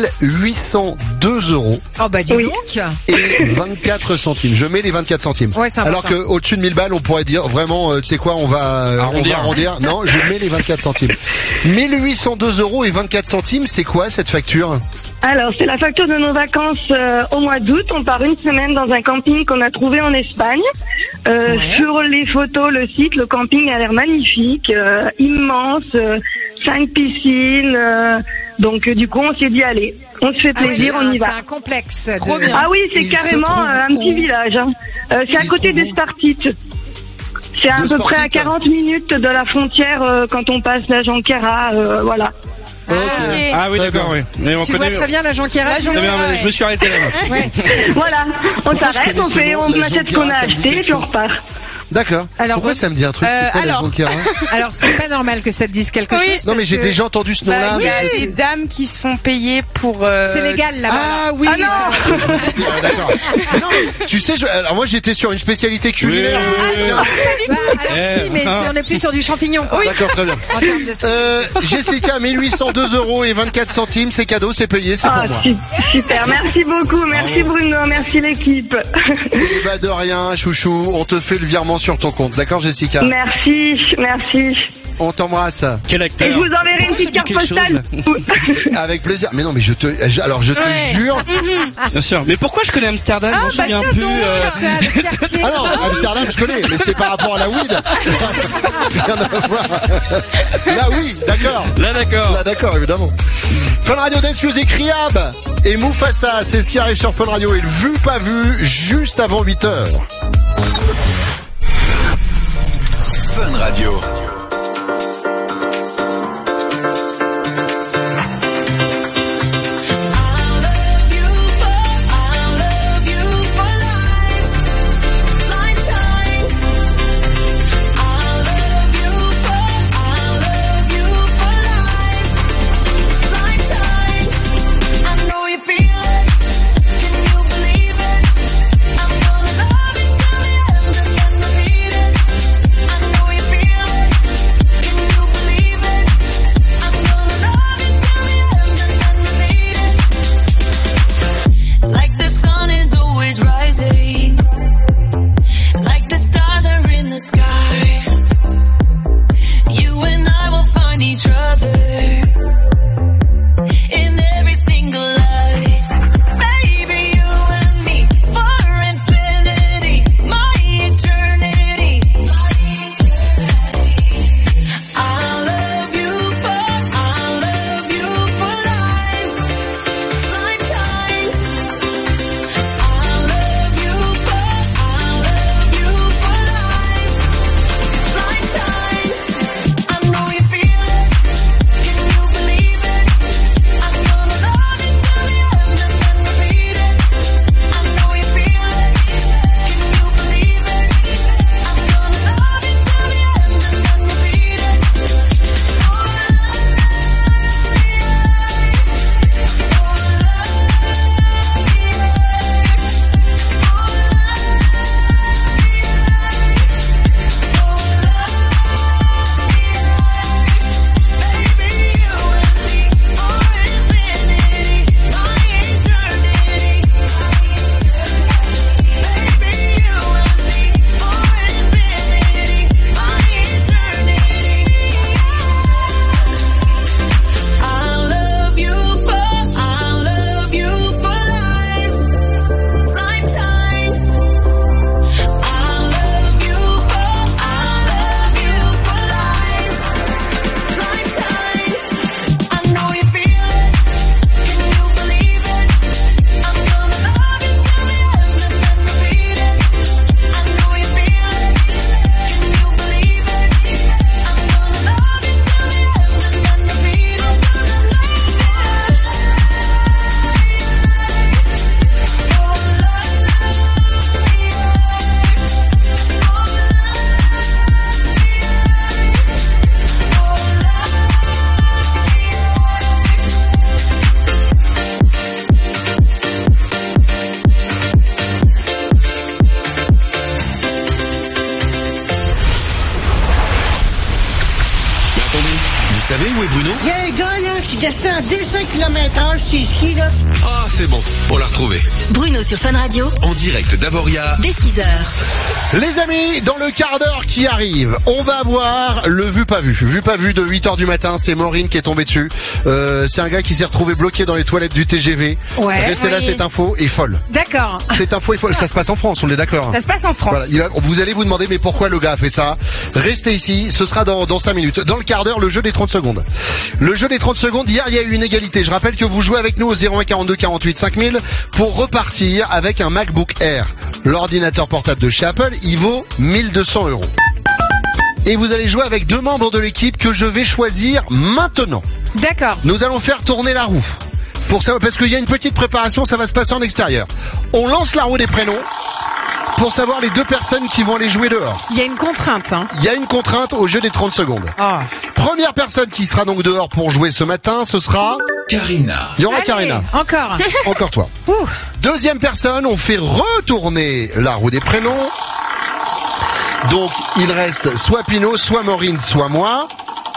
1802 €. Oh bah dis donc. Et 24 centimes. Je mets les 24 centimes. Ouais, c'est alors important. que au-dessus de 1000 balles, on pourrait dire vraiment, tu sais quoi, on va arrondir. Non, je mets les 24 centimes. 1802 € et 24 centimes, c'est quoi cette facture? Alors, c'est la facture de nos vacances au mois d'août. On part une semaine dans un camping qu'on a trouvé en Espagne. Sur les photos, le site, le camping a l'air magnifique, immense, 5 piscines. Donc du coup, on s'est dit allez, on se fait plaisir, on y va. C'est un complexe. Trop bien. Ah oui, c'est carrément un petit village. Hein. C'est à côté d'Espartite. C'est à peu près à 40 minutes de la frontière quand on passe la Jonquera, voilà. Ah oui, d'accord, oui. Mais on Tu connaît... vois très bien la Jonquera. Je me suis arrêté là. Ouais. Voilà, on s'arrête, on achète ce qu'on a acheté et puis on repart. D'accord. Alors, pourquoi ça me dit un truc, c'est ça, la Jonquera? Alors c'est pas normal que ça te dise quelque chose. Non mais j'ai déjà entendu ce nom-là. Il y a des dames qui se font payer pour... C'est légal là-bas. Ah oui. Ah non. D'accord. Mais non, mais, tu sais, alors moi j'étais sur une spécialité culinaire. Alors si, mais on est plus sur du champignon. Oui. D'accord, très bien. En termes de Jessica, 1802 € et 24 centimes, c'est cadeau, c'est payé, c'est pour moi. Super, merci beaucoup, merci Bruno, merci l'équipe. Et bah de rien, chouchou, on te fait le virement sur ton compte, d'accord Jessica? Merci. On t'embrasse. Quel acteur. Et je vous enverrai une petite carte postale. Avec plaisir. Mais non, mais je te jure. Bien sûr. Mais pourquoi je connais Amsterdam? Je m'en souviens plus. Ah non, Amsterdam, je connais, mais c'est par rapport à la weed. Rien à voir. Là, oui, d'accord. Là, d'accord, évidemment. Fun Radio Dance Music, Rihab et Mufasa, c'est ce qui arrive sur Fun Radio. Et le vu, pas vu, juste avant 8h. Fun Radio. Feel it. savez où est Bruno? Il y a un gars, là, qui descend à 200 km/h sur ses skis, là. Ah, c'est bon, on l'a retrouvé. Bruno sur Fun Radio, En direct d'Avoria. dès 6h. Les amis, dans le quart d'heure qui arrive, on va voir le vu pas vu. Vu pas vu de 8h du matin, c'est Maureen qui est tombée dessus. C'est un gars qui s'est retrouvé bloqué dans les toilettes du TGV. Ouais. Restez là, Oui. cette info est folle. D'accord. Cette info est folle, ça se passe en France, on est d'accord. Ça se passe en France. Voilà, vous allez vous demander mais pourquoi le gars a fait ça. Restez ici, ce sera dans 5 minutes. Dans le quart d'heure, le jeu des 30 secondes. Le jeu des 30 secondes, hier il y a eu une égalité. Je rappelle que vous jouez avec nous au 01 42 48 5000 pour repartir avec un MacBook Air. L'ordinateur portable de chez Apple, il vaut 1200 €. Et vous allez jouer avec 2 membres de l'équipe que je vais choisir maintenant. D'accord. Nous allons faire tourner la roue. Pour ça, parce qu'il y a une petite préparation, ça va se passer en extérieur. On lance la roue des prénoms pour savoir les 2 personnes qui vont aller jouer dehors. Il y a une contrainte, hein. Il y a une contrainte au jeu des 30 secondes. Ah. Première personne qui sera donc dehors pour jouer ce matin, ce sera Karina. Il y aura Allez, Karina. Encore. Encore toi. Ouh. Deuxième personne, on fait retourner la roue des prénoms. Donc, il reste soit Pino, soit Maureen, soit moi.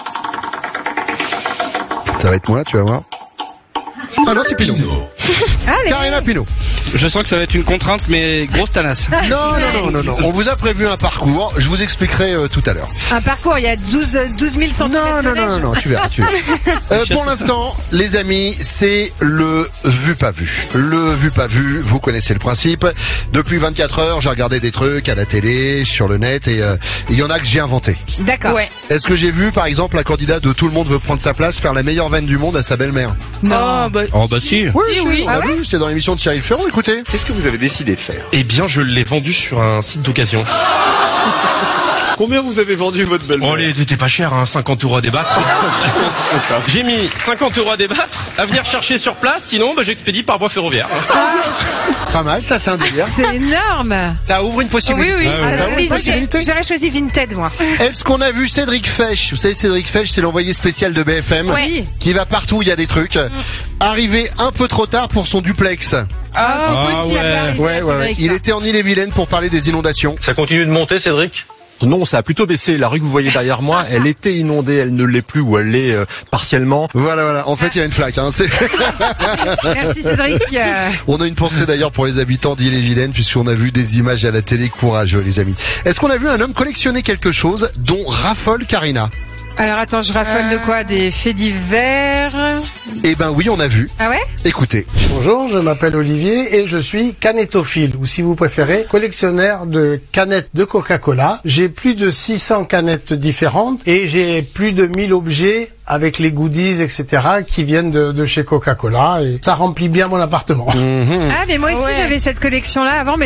Ça va être moi, tu vas voir. Ah non, c'est Pino. Allez. Karina Pino. Je sens que ça va être une contrainte, mais grosse tanasse. Non. On vous a prévu un parcours. Je vous expliquerai tout à l'heure. Un parcours, il y a 12 000 centimètres. Non, tu verras. Pour l'instant, les amis, c'est le vu pas vu. Le vu pas vu, vous connaissez le principe. Depuis 24 heures, j'ai regardé des trucs à la télé, sur le net, et il y en a que j'ai inventé. D'accord. Ouais. Est-ce que j'ai vu, par exemple, la candidate de Tout le monde veut prendre sa place faire la meilleure vanne du monde à sa belle-mère? Non. Oh bah si. Oui, on Ah a ouais vu, c'était dans l'émission de Cyril Ferron, écoutez. Qu'est-ce que vous avez décidé de faire? Eh bien, je l'ai vendu sur un site d'occasion. Combien vous avez vendu votre belle-mère? Oh, elle était pas chère, hein, 50 € à débattre. J'ai mis 50 € à débattre, à venir chercher sur place, sinon j'expédie par voie ferroviaire. Pas mal, ça c'est un délire. C'est énorme. Ça ouvre une possibilité. Oui. Ça ouvre une possibilité. J'aurais choisi Vinted, moi. Est-ce qu'on a vu Cédric Fesch? Vous savez, Cédric Fesch, c'est l'envoyé spécial de BFM. Oui. Qui va partout où il y a des trucs. Arrivé un peu trop tard pour son duplex. Ouais. Il était en Île-et-Vilaine pour parler des inondations. Ça continue de monter, Cédric? Non, ça a plutôt baissé. La rue que vous voyez derrière moi, elle était inondée, elle ne l'est plus, ou elle l'est partiellement. Voilà. En fait, il y a une flaque. Hein. Merci Cédric. On a une pensée d'ailleurs pour les habitants d'Île-et-Vilaine, puisqu'on a vu des images à la télé. Courageux, les amis. Est-ce qu'on a vu un homme collectionner quelque chose dont raffole Karina? Alors attends, je raffole de quoi? Des faits divers? Eh ben oui, on a vu. Ah ouais? Écoutez. Bonjour, je m'appelle Olivier et je suis canétophile, ou si vous préférez, collectionneur de canettes de Coca-Cola. J'ai plus de 600 canettes différentes et j'ai plus de 1000 objets avec les goodies, etc., qui viennent de chez Coca-Cola, et ça remplit bien mon appartement. Ah, mais moi aussi j'avais cette collection-là avant, mais